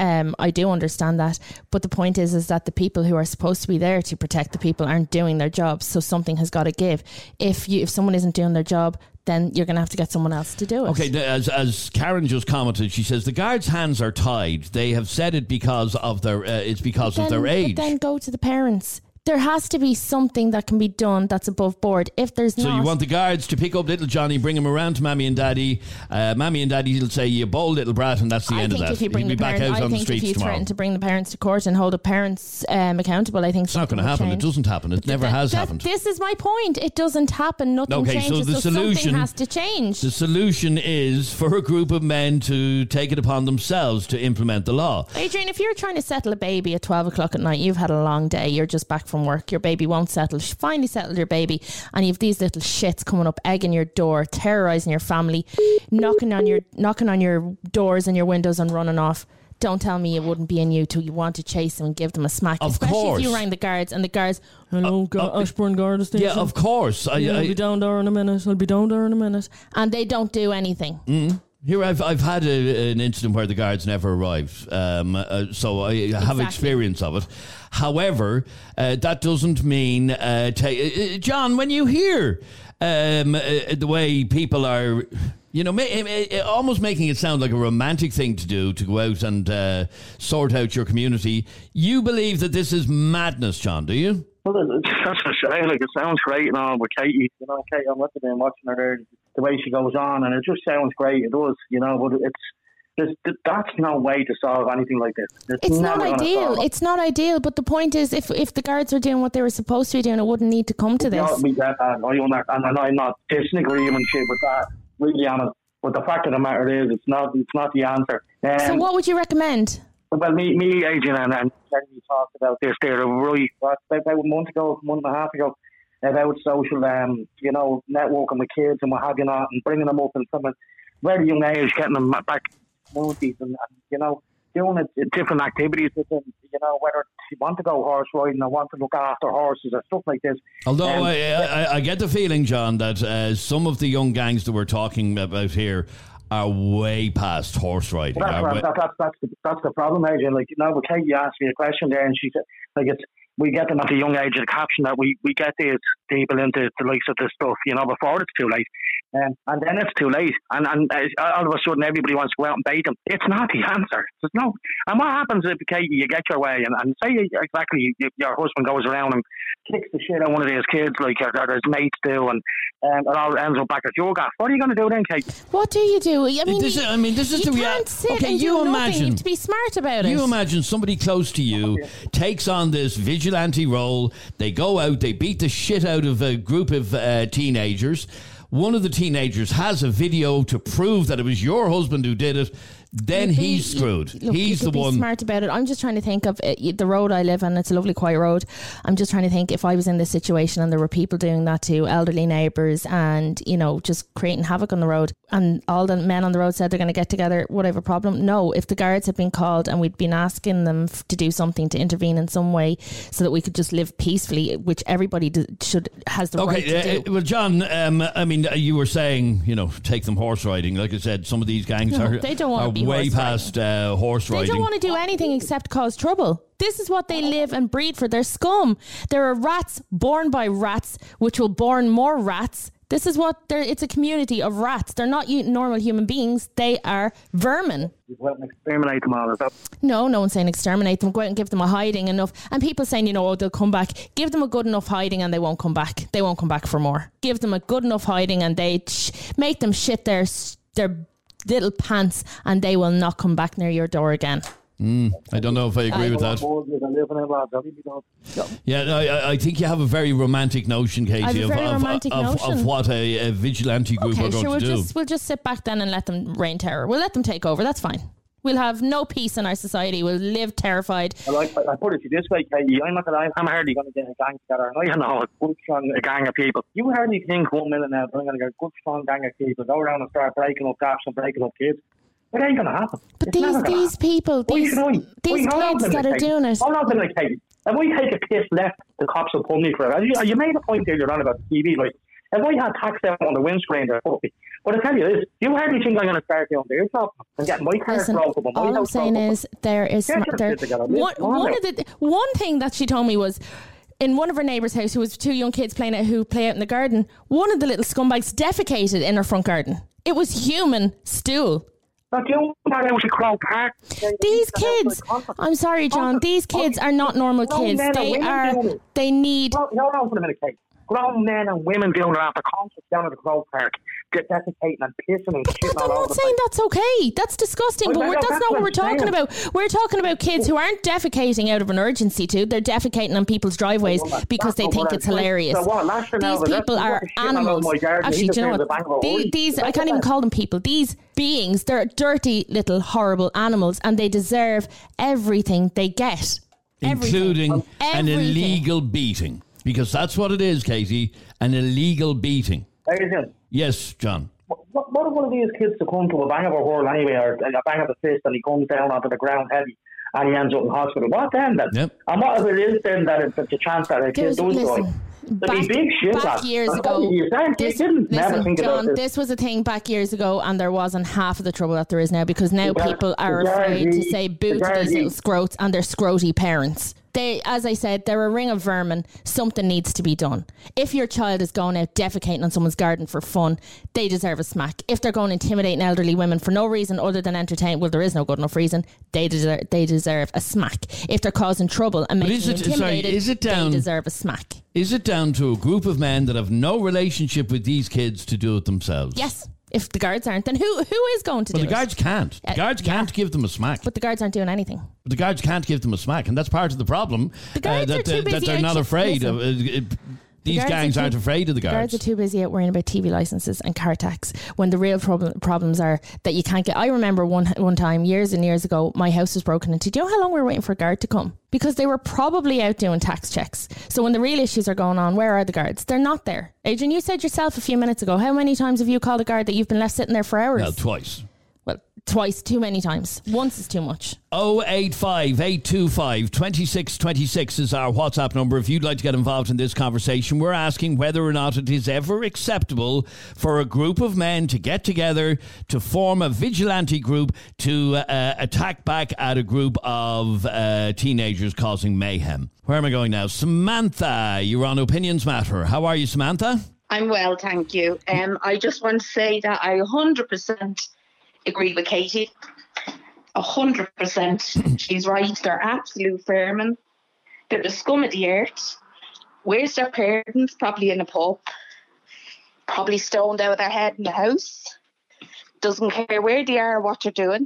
Um, I do understand that. But the point is, is that the people who are supposed to be there to protect the people aren't doing their jobs. So something has got to give. If you, if someone isn't doing their job, then you're going to have to get someone else to do it. Okay, as as Karen just commented, she says the guards' hands are tied. They have said it because of their uh, it's because then, of their age. But then go to the parents. There has to be something that can be done that's above board. If there's so not... you want the guards to pick up little Johnny, bring him around to Mammy and Daddy. Uh, Mammy and Daddy will say, you bold little brat, and that's the I end of think that. If you bring He'll be the back parents, out I on the think if streets you tomorrow. threaten to bring the parents to court and hold the parents um, accountable, I think it's not going to happen. Change. It doesn't happen. It never that, has that, happened. This is my point. It doesn't happen. Nothing okay, changes. so the so solution something has to change. The solution is for a group of men to take it upon themselves to implement the law. Adrian, if you're trying to settle a baby at twelve o'clock at night, you've had a long day, you're just back from work, your baby won't settle, she finally settled your baby, and you've these little shits coming up, egging your door, terrorising your family, knocking on your knocking on your doors and your windows and running off. Don't tell me it wouldn't be in you to you want to chase them and give them a smack. Of Especially course. if you rang the guards and the guards, hello, uh, uh, Ashbourne Guard Station. Yeah, of course. I, yeah, I, I'll be down there in a minute. I'll be down there in a minute. And they don't do anything. Mm-hmm. Here, I've I've had a, an incident where the guards never arrived, um, uh, so I have Exactly. experience of it. However, uh, that doesn't mean, uh, ta- uh, John, when you hear um, uh, the way people are, you know, ma- uh, almost making it sound like a romantic thing to do, to go out and uh, sort out your community, you believe that this is madness, John, do you? Well, that's what I say. Like, it sounds great and all with Katie. You know, Katie, I'm looking and watching her there, the way she goes on, and it just sounds great. It does, you know, but it's there's, that's no way to solve anything like this. It's, It's not never gonna ideal. solve it. It's not ideal. But the point is, if if the guards were doing what they were supposed to be doing, it wouldn't need to come to You know, this. we get that. I understand, and I'm not disagreeing and shit with that. Really honest. But the fact of the matter is, it's not. It's not the answer. Um, So what would you recommend? Well, me, me, Adrian, and, and Jeremy talked about this there, right, about, about a month ago, a month and a half ago, about social, um, you know, networking with kids and what have you not, and bringing them up in some very young age, getting them back to communities and, and, you know, doing it, different activities with them, you know, whether you want to go horse riding or want to look after horses or stuff like this. Although Um, I, I, I get the feeling, John, that uh, some of the young gangs that we're talking about here are way past horse riding. That's, Are right, way- that, that's, that's, the, that's the problem, Adrian. Like, you know, but Katie asked me a question there, and she said, like, it's, we get them at a young age of the caption that we, we get these people into the likes of this stuff, you know, before it's too late. Um, and then it's too late. And, and uh, all of a sudden, everybody wants to go out and bait them. It's not the answer. There's no. And what happens if, Katie, you get your way, and, and say you, exactly you, your husband goes around and kicks the shit out of one of these kids, like or, or his mates do, and um, it all ends up back at your gaff. What are you going to do then, Kate? What do you do? I mean, this is, I mean, this is you the can't reality. sit Okay, and you do nothing. imagine. You have to be smart about it. You imagine somebody close to you takes on this vigilante role. They go out, they beat the shit out of a group of uh, teenagers. One of the teenagers has a video to prove that it was your husband who did it. Then You- he's you- screwed. Look, he's you the could be one. smart about it. I'm just trying to think of it, the road I live on. It's a lovely quiet road. I'm just trying to think if I was in this situation and there were people doing that to elderly neighbours and, you know, just creating havoc on the road, and all the men on the road said they're going to get together, would I have a problem? No. If the guards had been called and we'd been asking them f- to do something to intervene in some way so that we could just live peacefully, which everybody d- should has the right to Okay, do. uh, well, John, um, I mean, uh, you were saying, you know, take them horse riding. Like I said, some of these gangs No, are, they don't wanna are be way horse past uh, horse They riding. don't want to do anything except cause trouble. This is what they live and breed for. They're scum. There are rats born by rats, which will born more rats. This is what they're. It's a community of rats. They're not u- normal human beings. They are vermin. You go out and exterminate them all. Is that? No, no one's saying exterminate them. Go out and give them a hiding enough. And people saying, you know, oh, they'll come back. Give them a good enough hiding and they won't come back. They won't come back for more. Give them a good enough hiding and they sh- make them shit their their little pants and they will not come back near your door again. Mm, I don't know if I agree with that. Yeah, no, I, I think you have a very romantic notion, Katie, I have a of, very of, romantic of, notion. of what a, a vigilante group Okay, are going sure. We'll to do. just we'll just sit back then and let them rain terror. We'll let them take over. That's fine. We'll have no peace in our society. We'll live terrified. I like. I put it to you this way, Katie. I'm not. Gonna, I'm hardly going to get a gang together. I know a good strong a gang of people. You hardly think one minute now, I'm going to get a good strong gang of people, go around and start breaking up gaps and breaking up kids. It ain't going to happen. But It's these never gonna these happen. people, Why these should I? these Why- hold on kids a minute, that are Katie. doing it. Hold on a minute, Katie. If we take a piss left, the cops will pull me for it. You, you made a point there, you're on about the T V, like, If I had tax out on the windscreen, they're fucking. But I tell you this, you hardly think I'm going to start down there shop and get my car Listen, broke up. And my all I'm house saying broke up. is there is Yeah, sm- there, together. one, Come on one now. of the one thing that she told me was in one of her neighbour's house, who was two young kids playing out who play out in the garden. One of the little scumbags defecated in her front garden. It was human stool. But you got out to Crow Park. These kids, I'm sorry, John. These kids are not normal kids. They are. They need. No, no, no, for a minute, Kate. Grown men and women doing it after concerts down at the Crow Park, get defecating and pissing and shitting all I'm over not the saying place. that's okay. That's disgusting. Well, But no, we're, that's, that's not what what we're I'm talking saying. about. We're talking about kids who aren't defecating out of an urgency to. They're defecating on people's driveways Well, because they that's think what it's I'm saying. hilarious. So what, last year now, These the people rest of are the shit on animals. my garden, Actually, he do you know deserves a bang of a what? These, horn. these I That's can't even what- call them people. These beings, they're dirty little horrible animals, and they deserve everything they get. Including an Everything. illegal beating. Because that's what it is, Katie. An illegal beating. Adrian, Yes, John. what, what if one of these kids to come to a bang of a whirl anyway, or a bang of a fist, and he comes down onto the ground heavy, and he ends up in hospital? What then? then? Yep. And what if it is then that it's the chance that a kid There's- does listen, die? There'd back, be big shit. back lads. years I'm ago, telling you, you didn't- you this, didn't never listen, think John, about this. this. was a thing back years ago, and there wasn't half of the trouble that there is now, because now The gar- people are the afraid to gardaí- say boo the to these gardaí- little scrotes and their scroty parents. They, as I said, they're a ring of vermin. Something needs to be done. If your child is going out defecating on someone's garden for fun, they deserve a smack. If they're going intimidating elderly women for no reason other than entertain, well, there is no good enough reason. They deserve they deserve a smack. If they're causing trouble and But making is you it- sorry, intimidated, is it down- they deserve a smack. Is it down to a group of men that have no relationship with these kids to do it themselves? Yes. If the guards aren't, then who who is going to Well, do the it? guards can't. The Uh, guards yeah. can't give them a smack. But the guards aren't doing anything. But the guards can't give them a smack, and that's part of the problem. The guards uh, are that, too uh, busy that they're out not sh- afraid listen. of. Uh, it, these guards are gangs too- aren't afraid of the The guards. guards are too busy out worrying about T V licenses and car tax when the real problem, problems are that you can't get. I remember one one time years and years ago, my house was broken into. Do you know how long we were waiting for a guard to come? Because they were probably out doing tax checks. So when the real issues are going on, where are the guards? They're not there. Adrian, you said yourself a few minutes ago, how many times have you called a guard that you've been left sitting there for hours? Well, twice. Well, twice, too many times. Once is too much. oh eight five, eight two five, two six two six is our WhatsApp number. If you'd like to get involved in this conversation, we're asking whether or not it is ever acceptable for a group of men to get together to form a vigilante group to uh, attack back at a group of uh, teenagers causing mayhem. Where am I going now? Samantha, you're on Opinions Matter. How are you, Samantha? I'm well, thank you. Um, I just want to say that I one hundred percent agree with Katie. one hundred percent. She's right. They're absolute vermin. They're the scum of the earth. Where's their parents? Probably in a pub. Probably stoned out of their head in the house. Doesn't care where they are or what they're doing.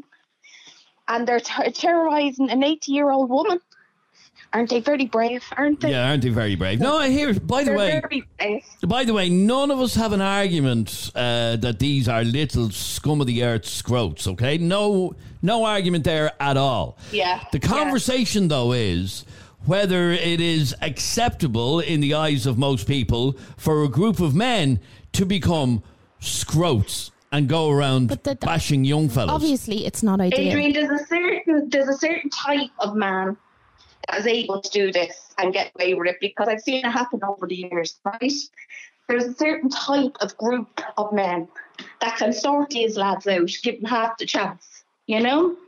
And they're ter- terrorising an eighty-year-old woman. Aren't they very brave, aren't they? Yeah, aren't they very brave? No, I hear. By the They're way, very brave. by the way, none of us have an argument uh, that these are little scum of the earth scrotes. Okay, no, no argument there at all. Yeah. The conversation, though, is whether it is acceptable in the eyes of most people for a group of men to become scrotes and go around But the- bashing young fellas. Obviously, it's not ideal. Adrian, there's a certain there's a certain type of man that is able to do this and get away with it, because I've seen it happen over the years, right? There's a certain type of group of men that can sort these lads out, give them half the chance, you know?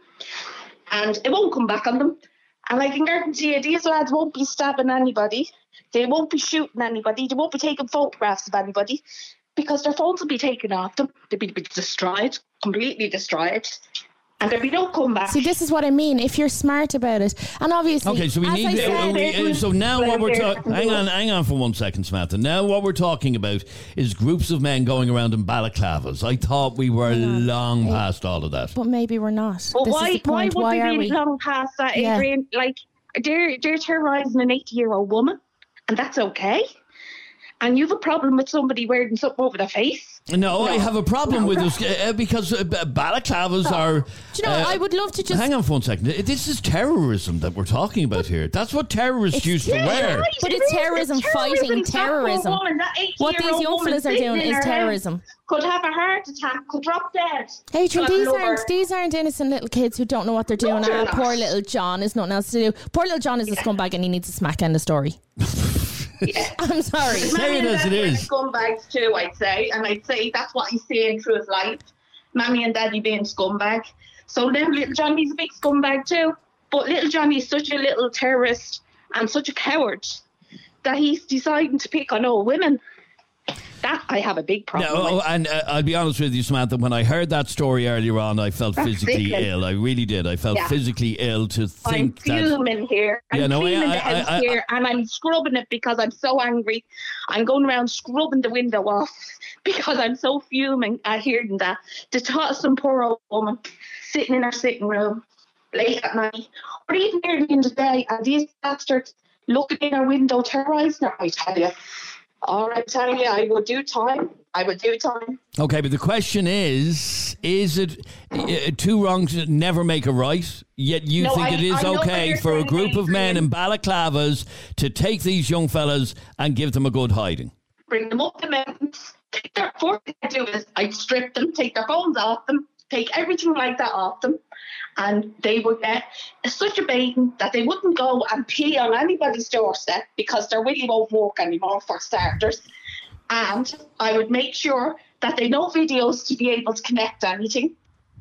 And it won't come back on them. And I can guarantee you, these lads won't be stabbing anybody. They won't be shooting anybody. They won't be taking photographs of anybody, because their phones will be taken off them. They'll be destroyed, completely destroyed. And there'll be no comeback. See, this is what I mean. If you're smart about it, and obviously, Okay, so we as need. I uh, said, we- uh, so now what we're talking. Hang on, hang on for one second, Samantha. Now what we're talking about is groups of men going around in balaclavas. I thought we were long Hey. past all of that. but maybe we're not. But this why, is the why point. would Why they are be we? long past that, Yeah. Adrian? Like, they're, they're terrorising an eighty-year-old woman, and that's okay. And you have a problem with somebody wearing something over their face? No, I have a problem with this uh, because uh, b- balaclavas are. Do you know, uh, I would love to just. Hang on for one second. This is terrorism that we're talking about here. That's what terrorists used to wear. But it's terrorism fighting terrorism. What these young fellas are doing is terrorism. Could have a heart attack, could drop dead. Adrian, God these love aren't her. these aren't innocent little kids who don't know what they're doing. they're Ah, not. poor little John has nothing else to do. Poor little John is a scumbag and he needs a smack end of story. Yeah. I'm sorry. Say it as it is. Scumbags too, I'd say, and I'd say that's what he's saying through his life. Mammy and Daddy being scumbag. So now little Johnny's a big scumbag too. But little Johnny's such a little terrorist and such a coward that he's deciding to pick on all women. That I have a big problem No, with. and uh, I'll be honest with you, Samantha, when I heard that story earlier on, I felt That's physically sickening. ill. I really did. I felt Yeah. physically ill to I'm think that... fuming here. I'm Yeah, no, I- cleaning I- the house I- I- here, and I'm scrubbing it because I'm so angry. I'm going around scrubbing the window off because I'm so fuming at hearing that. The thought of some poor old woman sitting in her sitting room late at night, or even early in the day, and these bastards looking in her window terrorising her. I tell you, all right, telling you, I will do time. I will do time. Okay, but the question is, is it uh, two wrongs never make a right? Yet you No, think I- it is I know what okay you're for a saying, group of men in balaclavas to take these young fellas and give them a good hiding? Bring them up the mountains. Take their first thing I do is I strip them, take their phones off them, take everything like that off them, and they would get such a beating that they wouldn't go and pee on anybody's doorstep because their willy won't work anymore, for starters. And I would make sure that they know videos to be able to connect anything.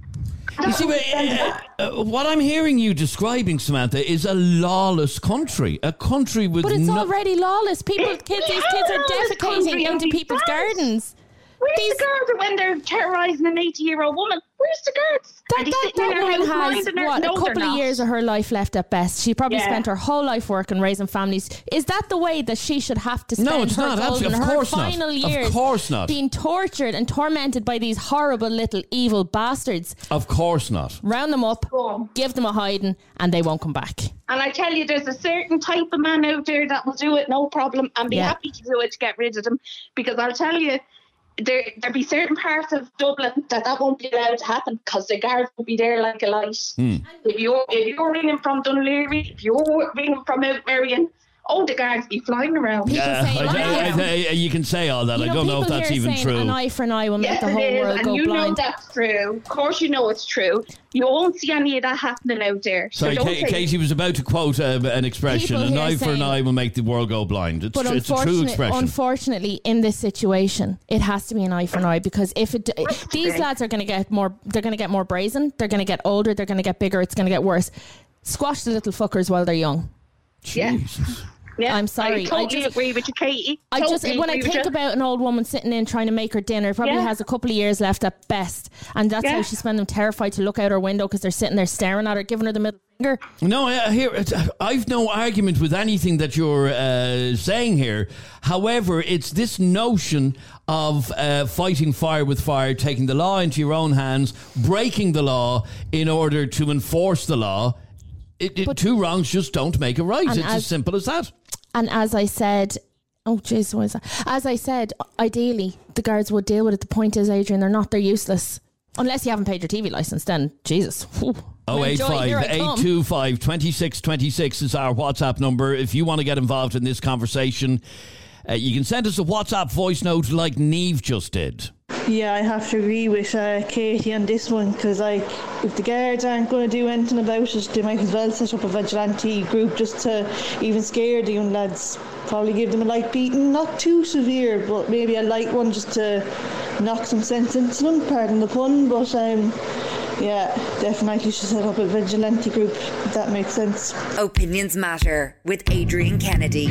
You see, uh, uh, what I'm hearing you describing, Samantha, is a lawless country. A country with But it's no- already lawless. People, kids, these kids are lawless country defecating and into we people's France. gardens. Where's These- the guards when they're terrorising an eighty-year-old woman? Where's the guards? That, Are they that, sitting in that their woman house has, minding their- what, No, a they're couple of not. years of her life left at best. She probably Yeah. spent her whole life working, raising families. Is that the way that she should have to spend No, it's her not. golden, Absolutely. Of her course not. final Of years? course not. Being tortured and tormented by these horrible little evil bastards. Of course not. Round them up, give them a hiding, and they won't come back. And I tell you, there's a certain type of man out there that will do it, no problem, and be Yeah. happy to do it to get rid of them. Because I'll tell you, there there'll be certain parts of Dublin that that won't be allowed to happen because the guards will be there like a light. Hmm. If you're if you're ringing from Dunleary, if you're ringing from Mount Marion, oh, the guards be flying around. Yeah, I- I- I- I- you can say all that. You I know, don't know if people that's here even saying true. an eye for an eye will make Yes, the whole it is, world and go you know blind. that's true. Of course, you know it's true. You won't see any of that happening out there. So Sorry, don't Ka- think- Katie was about to quote uh, an expression: People "An here eye for an saying- eye will make the world go blind." It's, But tr- it's a true unfortunate- expression. unfortunately, in this situation, it has to be an eye for an eye because if it, these lads are going to get more, they're going to get more brazen. They're going to get older. They're going to get bigger. It's going to get worse. Squash the little fuckers while they're young. Jesus. Yeah, I'm sorry. I totally I just, agree with you, Katie. I just Totally when I agree with think you. about an old woman sitting in trying to make her dinner, probably Yeah. has a couple of years left at best, and that's Yeah. how she spent them terrified to look out her window because they're sitting there staring at her, giving her the middle finger. No, uh, here it's, uh, I've no argument with anything that you're uh, saying here. However, it's this notion of uh, fighting fire with fire, taking the law into your own hands, breaking the law in order to enforce the law. It, it, two wrongs just don't make a right. And It's as, as- simple as that. And as I said, oh jeez, what is that? As I said, ideally the guards would deal with it. The point is, Adrian, they're not. They're useless unless you haven't paid your T V license. Then Jesus. oh eight five, eight two five, two six two six is our WhatsApp number. If you want to get involved in this conversation, uh, you can send us a WhatsApp voice note like Neve just did. Yeah, I have to agree with uh, Katie on this one because, like, if the guards aren't going to do anything about it, they might as well set up a vigilante group just to even scare the young lads. Probably give them a light beating, not too severe, but maybe a light one just to knock some sense into them. Pardon the pun, but um, yeah, definitely should set up a vigilante group. If that makes sense. Opinions Matter with Adrian Kennedy.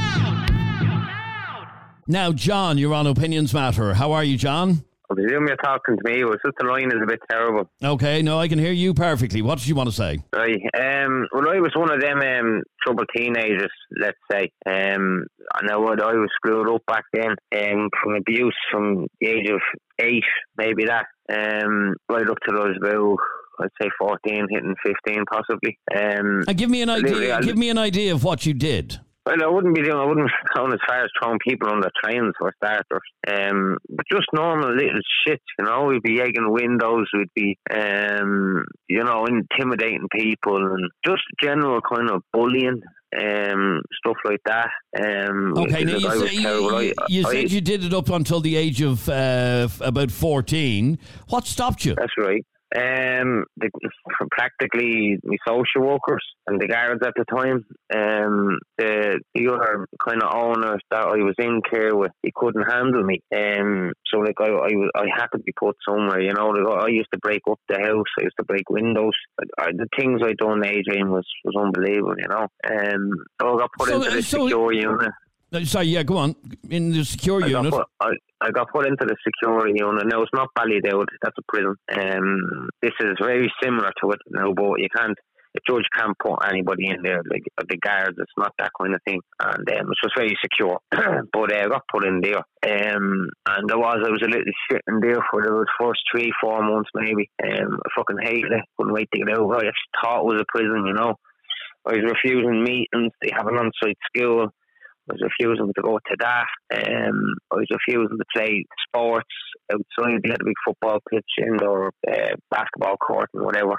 Now, John, you're on Opinions Matter. How are you, John? I presume you're talking to me. It was just the line is a bit terrible. Okay, no, I can hear you perfectly. What did you want to say? Right. Um, well, I was one of them um, troubled teenagers, let's say. Um, I know what I was screwed up back then um, from abuse from the age of eight, maybe that, um, right up till I was about, I'd say fourteen, hitting fifteen possibly. Um, Uh, give me an literally, idea. I- Give me an idea of what you did. Well, I wouldn't be doing, I wouldn't be going as far as throwing people under trains for starters. Um, but just normal little shit, you know. We'd be egging windows, we'd be, um, you know, intimidating people and just general kind of bullying, um, stuff like that. Um, Okay, now that you, I was say, you, terrible. you, I- you I- said you did it up until the age of uh, f- about fourteen. What stopped you? That's right. Um, the, practically the social workers and the guards at the time. Um, the the other kind of owners that I was in care with, he couldn't handle me. Um, so like I, I, I had to be put somewhere. You know, like I used to break up the house. I used to break windows. I, the things I done, Adrian, was was unbelievable. You know, um, so I got put So, into the uh, so- secure unit. Uh, Sorry, yeah, go on. In the secure I got, unit. put, I, I got put into the security unit. Now, it's not Ballydown, that's a prison. Um, this is very similar to it now, but you can't, the judge can't put anybody in there, like the guards, it's not that kind of thing. And um, it's just very secure. But uh, I got put in there. Um, and there was, I was a little shit in there for the first three, four months maybe. Um, I fucking hated it. Couldn't wait to get out. I actually thought it was a prison, you know. I was refusing meetings. They have an on-site school. I was refusing to go to that. Um, I was refusing to play sports outside. They had a big football pitch indoor, uh, basketball court and whatever.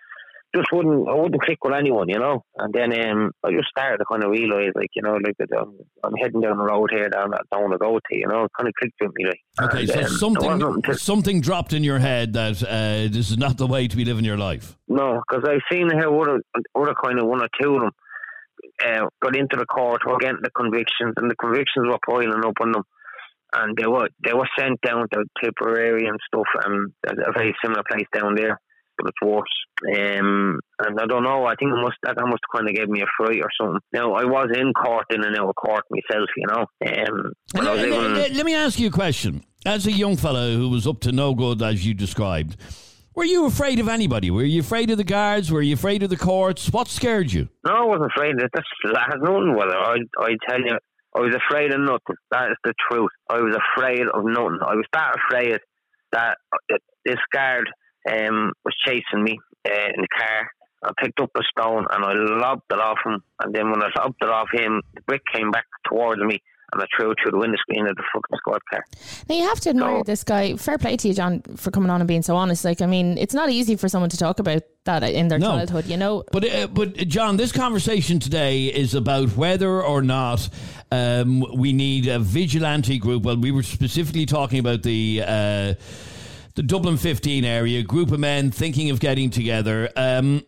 Just wouldn't, I wouldn't click with anyone, you know. And then um, I just started to kind of realise, like, you know, like that I'm, I'm heading down the road here that I don't want to go to, you know. It kind of clicked with me, like. Okay, and, so um, something there wasn't until- something dropped in your head that uh, this is not the way to be living your life. No, because I've seen how other, other kind of one or two of them Uh, got into the court, were getting the convictions, and the convictions were piling up on them, and they were they were sent down to Tipperary and stuff, and a very similar place down there, but it's worse. Um, and I don't know. I think it must that must kind of gave me a fright or something. Now I was in court, in and out of court myself, you know. Um, when I was Let, even- let- let me ask you a question. As a young fellow who was up to no good, as you described, were you afraid of anybody? Were you afraid of the guards? Were you afraid of the courts? What scared you? No, I wasn't afraid of it. That's, that has nothing with it. I, I tell you, I was afraid of nothing. That is the truth. I was afraid of nothing. I was that afraid that this guard um, was chasing me uh, in the car. I picked up a stone and I lobbed it off him. And then when I lobbed it off him, the brick came back towards me. And I threw it through the window screen of the fucking squad car. Now, you have to admire this guy. Fair play to you, John, for coming on and being so honest. Like, I mean, it's not easy for someone to talk about that in their No. childhood, you know. But, uh, but John, this conversation today is about whether or not um, we need a vigilante group. Well, we were specifically talking about the uh, the Dublin fifteen area, group of men thinking of getting together. Um,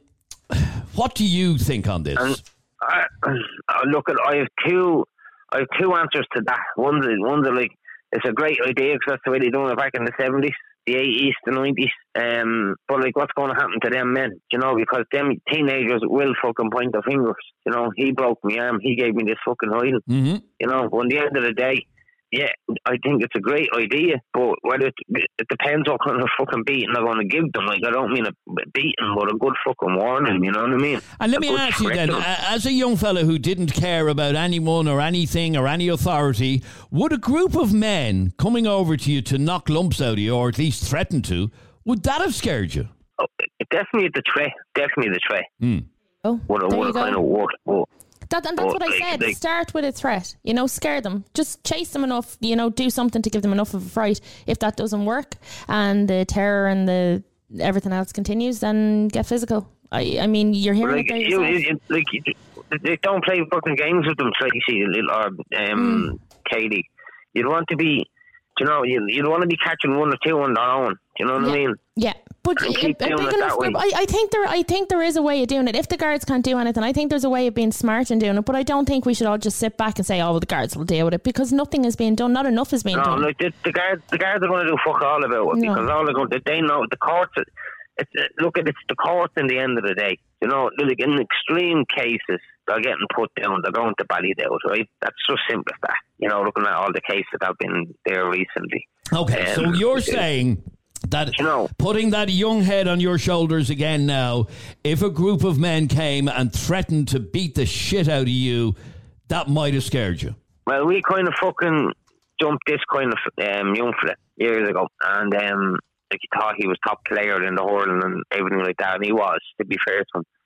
what do you think on this? And I, I look at, I have two, I have two answers to that. One's, one's like, it's a great idea because that's the way they done it back in the seventies, the eighties, the nineties. Um, but like, what's going to happen to them men? You know, because them teenagers will fucking point their fingers. You know, he broke my arm, he gave me this fucking hiding. Mm-hmm. You know, but at the end of the day, yeah, I think it's a great idea, but whether it, it depends what kind of fucking beating they're going to give them. Like, I don't mean a beating, but a good fucking warning, you know what I mean? And let A me good ask you then, threat. uh, as a young fellow who didn't care about anyone or anything or any authority, would a group of men coming over to you to knock lumps out of you, or at least threaten to, would that have scared you? Oh, definitely the threat, definitely the threat. Mm. Oh, Would have, there would you have go. kind of worked, but That, and that's But, what I like- said. like- Start with a threat. You know, scare them. Just chase them enough. You know, do something to give them enough of a fright. If that doesn't work, and the terror and the everything else continues, then get physical. I, I mean, you're hearing like, it there you, yourself. you, like, you, they don't play fucking games with them, Tracy or um, Katie. You'd want to be, you know, you you'd want to be catching one or two on their own. Do you know what I mean? Yeah, but And a, keep a doing big it enough that way. group. I, I think there, I think there is a way of doing it. If the guards can't do anything, I think there's a way of being smart and doing it. But I don't think we should all just sit back and say, "Oh, well, the guards will deal with it," because nothing is being done. Not enough is being No, done. like the, the guards, the guards are going to do fuck all about it No. because all they're going to, they know the courts. It's look at it's the courts in the end of the day. You know, like in extreme cases, they're getting put down. They're going to Ballydown, right? That's so simple as that. You know, looking at all the cases that have been there recently. Okay, so Um, you're it- saying that You know- putting that young head on your shoulders again now, if a group of men came and threatened to beat the shit out of you, that might have scared you. Well, we kind of fucking jumped this kind of um, young fella years ago, and um, like he thought he was top player in the hurling and everything like that, and he was, to be fair to him.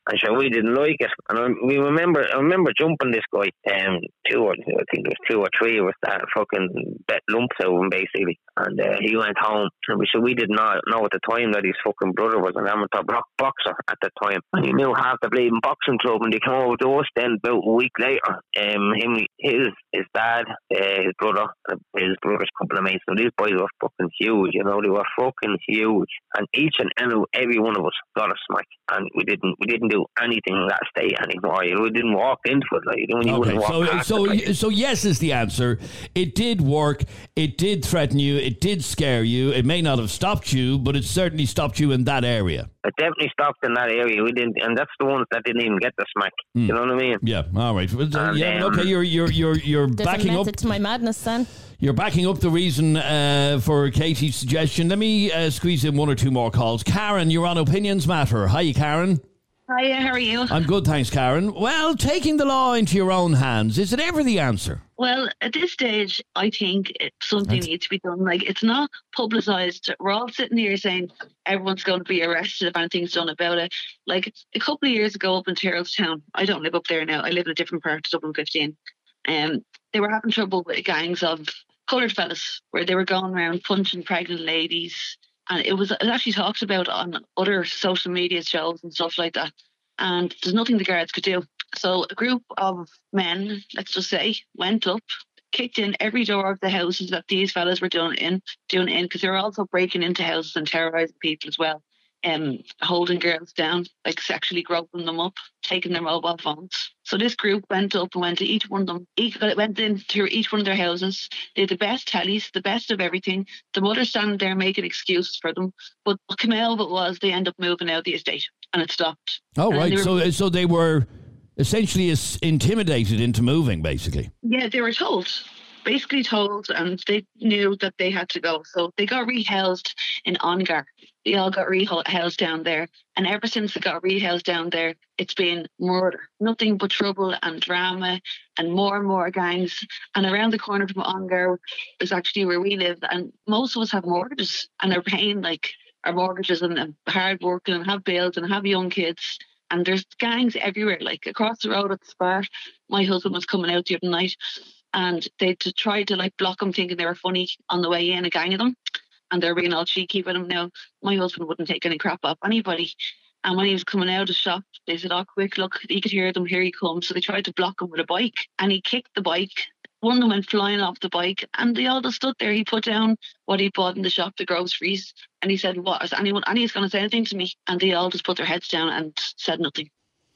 And sure, we didn't like it. And I, we remember, I remember jumping this guy, um, two or I think it was two or three of us that fucking bet lumps out of him basically. And uh, he went home, and we said we did not know at the time that his fucking brother was an amateur boxer at the time. And he knew half the bleeding boxing club, and they came over to us then about a week later. Um, him, his, his dad, uh, his brother, his brother's couple of mates. So these boys were fucking huge, you know, they were fucking huge. And each and every one of us got a smack, and we didn't, we didn't do anything in that state anymore. You know, we didn't walk into it like when you okay, wouldn't walk so past so it, like. so yes is the answer. It did work. It did threaten you. It did scare you. It may not have stopped you, but it certainly stopped you in that area. It definitely stopped in that area. We didn't, and that's the ones that didn't even get the smack. Mm. You know what I mean? Yeah. All right. Well, And, yeah. um, Okay. You're you're you're you're There's backing a up. method to my madness, then. You're backing up the reason uh, for Katie's suggestion. Let me uh, squeeze in one or two more calls. Karen, you're on Opinions Matter. Hi, Karen. Hiya, how are you? I'm good, thanks, Karen. Well, taking the law into your own hands, is it ever the answer? Well, at this stage, I think it, something That's- needs to be done. Like, it's not publicised. We're all sitting here saying everyone's going to be arrested if anything's done about it. Like, a couple of years ago up in Terrellstown, I don't live up there now. I live in a different part of Dublin fifteen. Um, they were having trouble with gangs of coloured fellas where they were going around punching pregnant ladies. And it was, it was actually talked about on other social media shows and stuff like that. And there's nothing the guards could do. So a group of men, let's just say, went up, kicked in every door of the houses that these fellas were doing in, doing in, because they were also breaking into houses and terrorising people as well, um, holding girls down, like sexually groping them up, taking their mobile phones. So this group went up and went to each one of them, each, went into each one of their houses. They had the best tellies, the best of everything. The mother standing there making excuses for them. But what came out of it was they end up moving out of the estate, and it stopped. Oh, And right. they were- So, so they were essentially is intimidated into moving, basically. Yeah, they were told, basically told, and they knew that they had to go. So they got rehoused in Ongar. They all got rehoused down there. And ever since they got rehoused down there, it's been murder. Nothing but trouble and drama and more and more gangs. And around the corner from Ongar is actually where we live. And most of us have mortgages and are paying like our mortgages and are hard working and have bills and have young kids. And there's gangs everywhere, like across the road at the Spar. My husband was coming out the other night and they t- tried to like block him thinking they were funny on the way in, a gang of them. And they're being all cheeky with him now. My husband wouldn't take any crap off anybody. And when he was coming out of the shop, they said, oh, quick, look, he could hear them, here he comes. So they tried to block him with a bike and he kicked the bike. One of them went flying off the bike and they all just stood there. He put down what he bought in the shop, the groceries, and he said, what, is anyone, anyone's going to say anything to me? And they all just put their heads down and said nothing.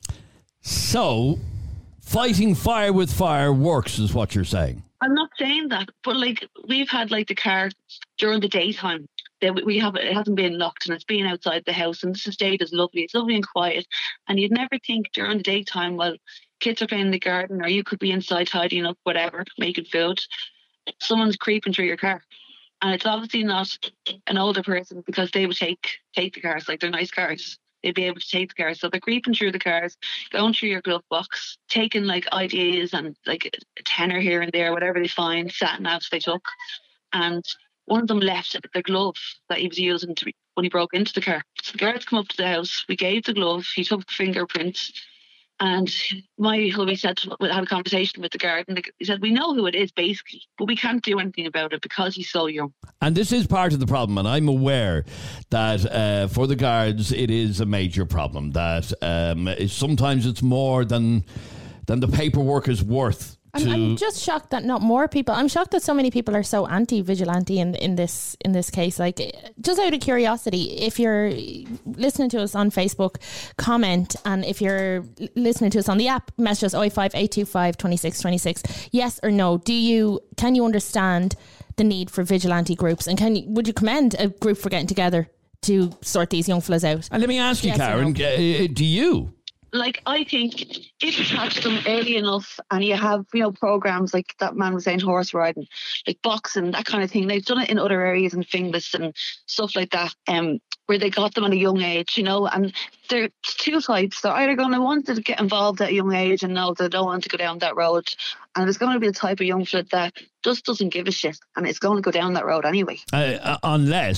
So, fighting fire with fire works, is what you're saying. I'm not saying that, but like we've had like the car during the daytime. That we have it hasn't been locked and it's been outside the house, and this estate is lovely. It's lovely and quiet, and you'd never think during the daytime while kids are playing in the garden, or you could be inside tidying up, whatever, making food, someone's creeping through your car, and it's obviously not an older person because they would take take the cars, like they're nice cars. They'd be able to take the cars. So they're creeping through the cars, going through your glove box, taking like ideas and like a tenner here and there, whatever they find, sat navs they took. And one of them left the glove that he was using to, when he broke into the car. So the guards come up to the house. We gave the glove. He took the fingerprints. And my hubby said, we had a conversation with the guard, and he said, we know who it is, basically, but we can't do anything about it because he's so young. And this is part of the problem, and I'm aware that uh, for the guards, it is a major problem, that um, sometimes it's more than than the paperwork is worth. I'm, I'm just shocked that not more people. I'm shocked that so many people are so anti-vigilante in in this in this case. Like, just out of curiosity, if you're listening to us on Facebook, comment, and if you're listening to us on the app, message us oh eight five, eight two five, two six two six. Yes or no? Do you can you understand the need for vigilante groups, and can you, would you commend a group for getting together to sort these young fellas out? And let me ask you, Yes or Karen, no? uh, do you? Like, I think if you catch them early enough and you have, you know, programs like that man was saying, horse riding, like boxing, that kind of thing. They've done it in other areas in Finglas and stuff like that, um, where they got them at a young age, you know, and there's two types. They're either going to want to get involved at a young age and know they don't want to go down that road. And there's going to be the type of young fella that just doesn't give a shit and it's going to go down that road anyway. Uh, uh, unless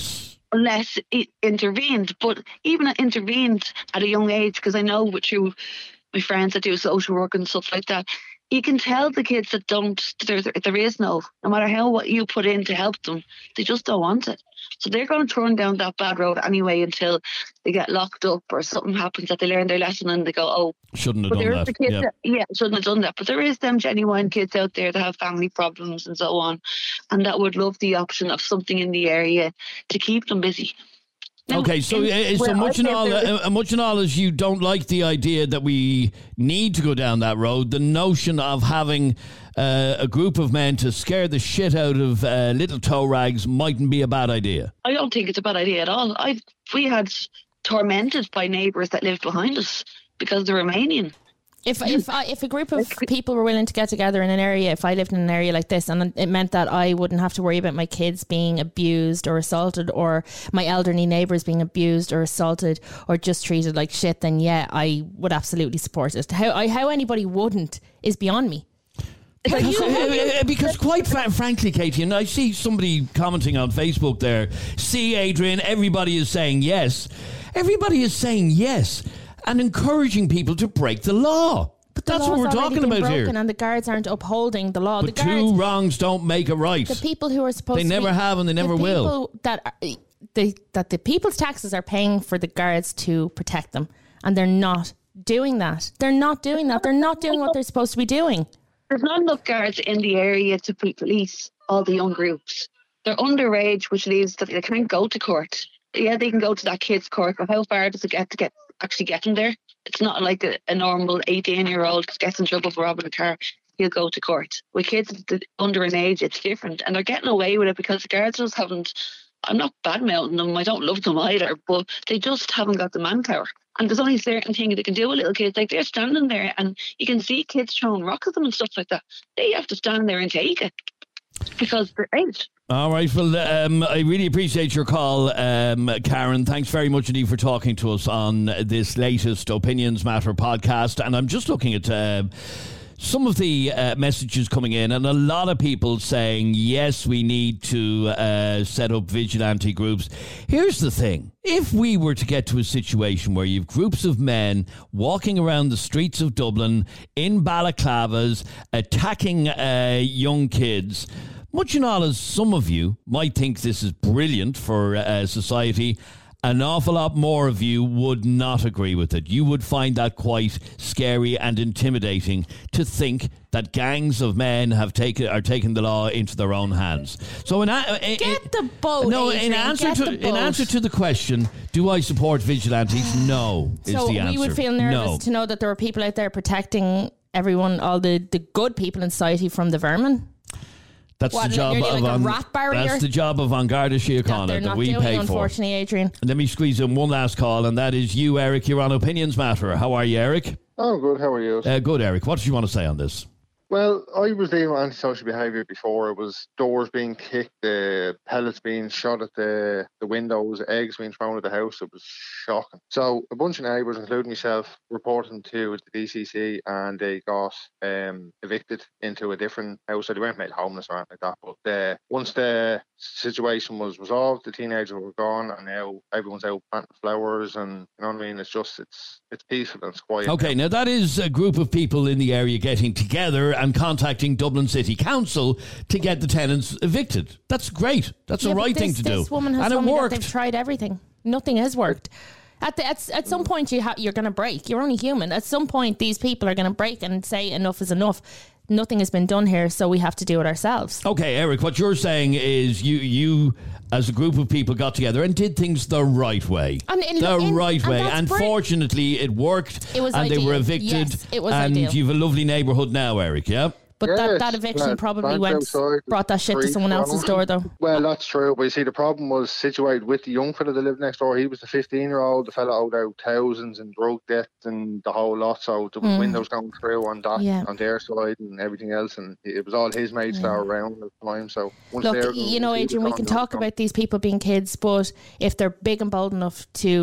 unless it intervened. But even it intervened at a young age, because I know through my friends that do social work and stuff like that, you can tell the kids that don't, there, there is no, no matter how what you put in to help them, they just don't want it. So they're going to turn down that bad road anyway until they get locked up or something happens that they learn their lesson and they go, oh, shouldn't have but done there is that. the kids Yeah. that, yeah, shouldn't have done that. But there is them genuine kids out there that have family problems and so on, and that would love the option of something in the area to keep them busy. Now, Okay, so in- uh, so well, much I and think all, there- uh, much and all as you don't like the idea that we need to go down that road, the notion of having uh, a group of men to scare the shit out of uh, little toe rags mightn't be a bad idea. I don't think it's a bad idea at all. I we had tormented by neighbours that lived behind us because they're Romanian. If if I, if a group of people were willing to get together in an area, if I lived in an area like this, and it meant that I wouldn't have to worry about my kids being abused or assaulted, or my elderly neighbours being abused or assaulted or just treated like shit, then yeah, I would absolutely support it. How I, how anybody wouldn't is beyond me. Because, uh, because quite fra- frankly, Katie, and I see somebody commenting on Facebook there, see, Adrian, everybody is saying yes. Everybody is saying yes and encouraging people to break the law. But The that's what law's we're already talking been about broken here. and the guards aren't upholding the law. But the guards, two wrongs don't make a right. the people who are supposed They to never be, have and they never the will. people that are, the, that the people's taxes are paying for the guards to protect them, and they're not doing that. They're not doing that. They're not doing what they're supposed to be doing. There's not enough guards in the area to police all the young groups. They're underage, which leaves that they can't go to court. Yeah, they can go to that kid's court, but how far does it get to get actually get them there? It's not like a, a normal eighteen-year-old gets in trouble for robbing a car. He'll go to court. With kids that under an age, it's different, and they're getting away with it because the guards just haven't. I'm not bad-mouthing them. I don't love them either, but they just haven't got the manpower. And there's only certain things they can do with little kids. Like, they're standing there and you can see kids throwing rocks at them and stuff like that. They have to stand there and take it because they're eight. All right, well, um, I really appreciate your call, um, Karen. Thanks very much indeed for talking to us on this latest Opinions Matter podcast. And I'm just looking at uh, some of the uh, messages coming in, and a lot of people saying, yes, we need to uh, set up vigilante groups. Here's the thing. If we were to get to a situation where you've groups of men walking around the streets of Dublin in balaclavas, attacking uh, young kids, much and all as some of you might think this is brilliant for uh, society, an awful lot more of you would not agree with it. You would find that quite scary and intimidating to think that gangs of men have taken are taking the law into their own hands. So, in, a, in Get the boat. no, Adrian, in answer get to the in boat. answer to the question, do I support vigilantes? No, is So the answer. we would feel nervous No. to know that there are people out there protecting everyone, all the, the good people in society from the vermin. That's What, the job nearly of like a an- rat barrier? That's the job of An Garda That they're Síochána that not we doing, pay for. unfortunately, Adrian. Let me squeeze in one last call, and that is you, Eric. You're on Opinions Matter. How are you, Eric? Oh, good. How are you? Uh, good, Eric. What did you want to say on this? Well, I was dealing with antisocial behaviour before. It was doors being kicked, uh, pellets being shot at the, the windows, eggs being thrown at the house. It was shocking. So a bunch of neighbours, including myself, reported to the D C C, and they got um, evicted into a different house. So they weren't made homeless or anything like that. But uh, once the situation was resolved, the teenagers were gone, and now everyone's out planting flowers, and you know what I mean. It's just it's it's peaceful and it's quiet. Okay, now that is a group of people in the area getting together and contacting Dublin City Council to get the tenants evicted. That's great. That's Yeah, the but right this, thing to do. This woman has and told it me that worked. they've tried everything. Nothing has worked. At the, at, at some point, you ha- you're going to break. You're only human. At some point, these people are going to break and say enough is enough. Nothing has been done here, so we have to do it ourselves. Okay, Eric, what you're saying is you, you as a group of people, got together and did things the right way. And in- the in- right and way. that's And brilliant. fortunately, it worked. It was and they were ideal. evicted. Yes, it was and ideal. you have a lovely neighbourhood now, Eric, yeah? But that, Yes, that eviction well, probably back went outside, brought that shit to street, someone else's door, though. Well, that's true. But you see, the problem was situated with the young fella that lived next door. He was the fifteen-year-old. The fella owed out thousands in drug debt and the whole lot. So there was Mm. windows going through on that, Yeah. on their side and everything else. And it was all his mates that were around at the time. So once they were Look, gone, you know, he was Adrian, we gone, can they were talk gone. about these people being kids, but if they're big and bold enough to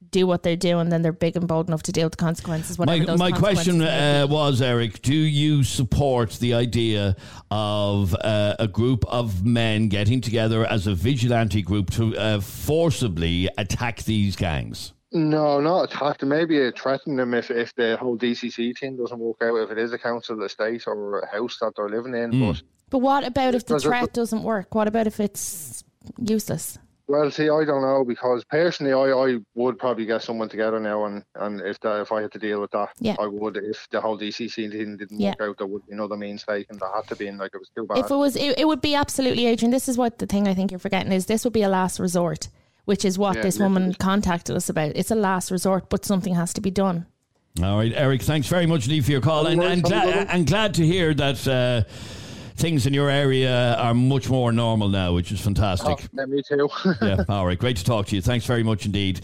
do what they're doing, then they're big and bold enough to deal with the consequences. Whatever My, those my question consequences uh, was, Eric, do you support the idea of uh, a group of men getting together as a vigilante group to uh, forcibly attack these gangs? No, not attack them. Maybe threaten them if, if the whole D C C thing doesn't work out, if it is a council estate or a house that they're living in. Mm. But But what about if the Because it- threat doesn't work? What about if it's useless? Well, see, I don't know, because personally, I, I would probably get someone together now, and, and if that, if I had to deal with that, Yeah. I would. If the whole D C C thing didn't Yeah. work out, there would be another means taken. There had to be, and like it was too bad. If it was, it, it would be absolutely, Adrian. This is what the thing I think you're forgetting is this would be a last resort, which is what Yeah, this woman contacted us about. It's a last resort, but something has to be done. All right, Eric, thanks very much indeed for your call. And, and, gla- and glad to hear that uh, things in your area are much more normal now, which is fantastic. Oh, yeah, me too. Yeah, all right, great to talk to you. Thanks very much indeed.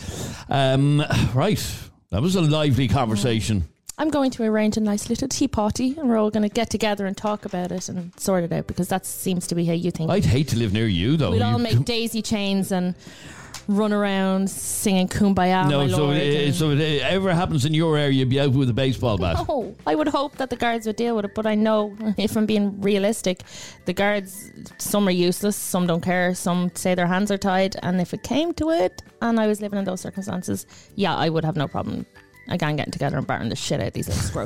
Um, right, that was a lively conversation. I'm going to arrange a nice little tea party and we're all going to get together and talk about it and sort it out, because that seems to be how you think. I'd hate to live near you, though. We'd all You- make daisy chains and run around singing Kumbaya, No, my so, lord. it, and- so if it ever happens in your area, you'd be out with a baseball bat. No, I would hope that the guards would deal with it, but I know, if I'm being realistic, the guards, some are useless, some don't care, some say their hands are tied, and if it came to it and I was living in those circumstances, yeah, I would have no problem again getting together and barring the shit out of these little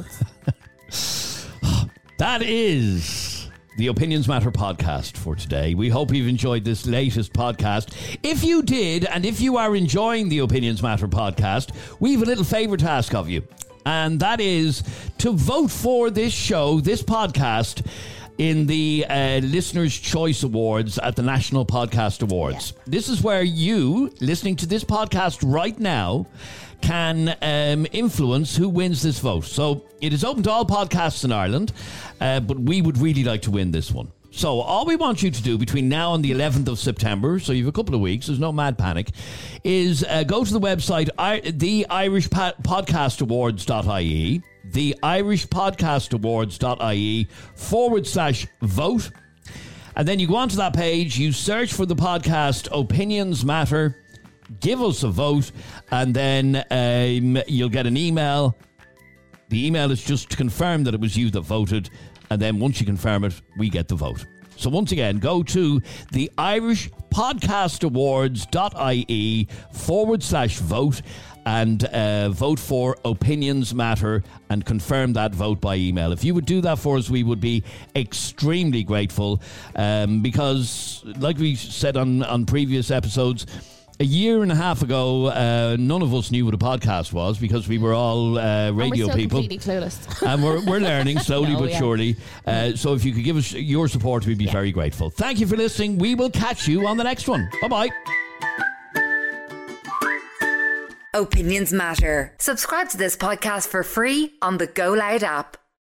scroats. That is the Opinions Matter podcast for today. We hope you've enjoyed this latest podcast. If you did, and if you are enjoying the Opinions Matter podcast, we have a little favour to ask of you. And that is to vote for this show, this podcast, in the uh, Listener's Choice Awards at the National Podcast Awards. Yeah. This is where you, listening to this podcast right now, can um, influence who wins this vote. So it is open to all podcasts in Ireland, uh, but we would really like to win this one. So all we want you to do between now and the eleventh of September, so you have a couple of weeks, there's no mad panic, is uh, go to the website, I, the Irish Podcast Awards dot I E, the Irish Podcast Awards dot I E forward slash vote. And then you go onto that page, you search for the podcast Opinions Matter, give us a vote, and then um, you'll get an email. The email is just to confirm that it was you that voted, and then once you confirm it, we get the vote. So once again, go to the Irish Podcast Awards dot I E forward slash vote and uh, vote for Opinions Matter and confirm that vote by email. If you would do that for us, we would be extremely grateful, um, because like we said on, on previous episodes, a year and a half ago, uh, none of us knew what a podcast was because we were all uh, radio and we're still people. completely clueless. And we're, we're learning slowly No, but yeah. surely. Uh, so if you could give us your support, we'd be yeah. very grateful. Thank you for listening. We will catch you on the next one. Bye-bye. Opinions Matter. Subscribe to this podcast for free on the Go Loud app.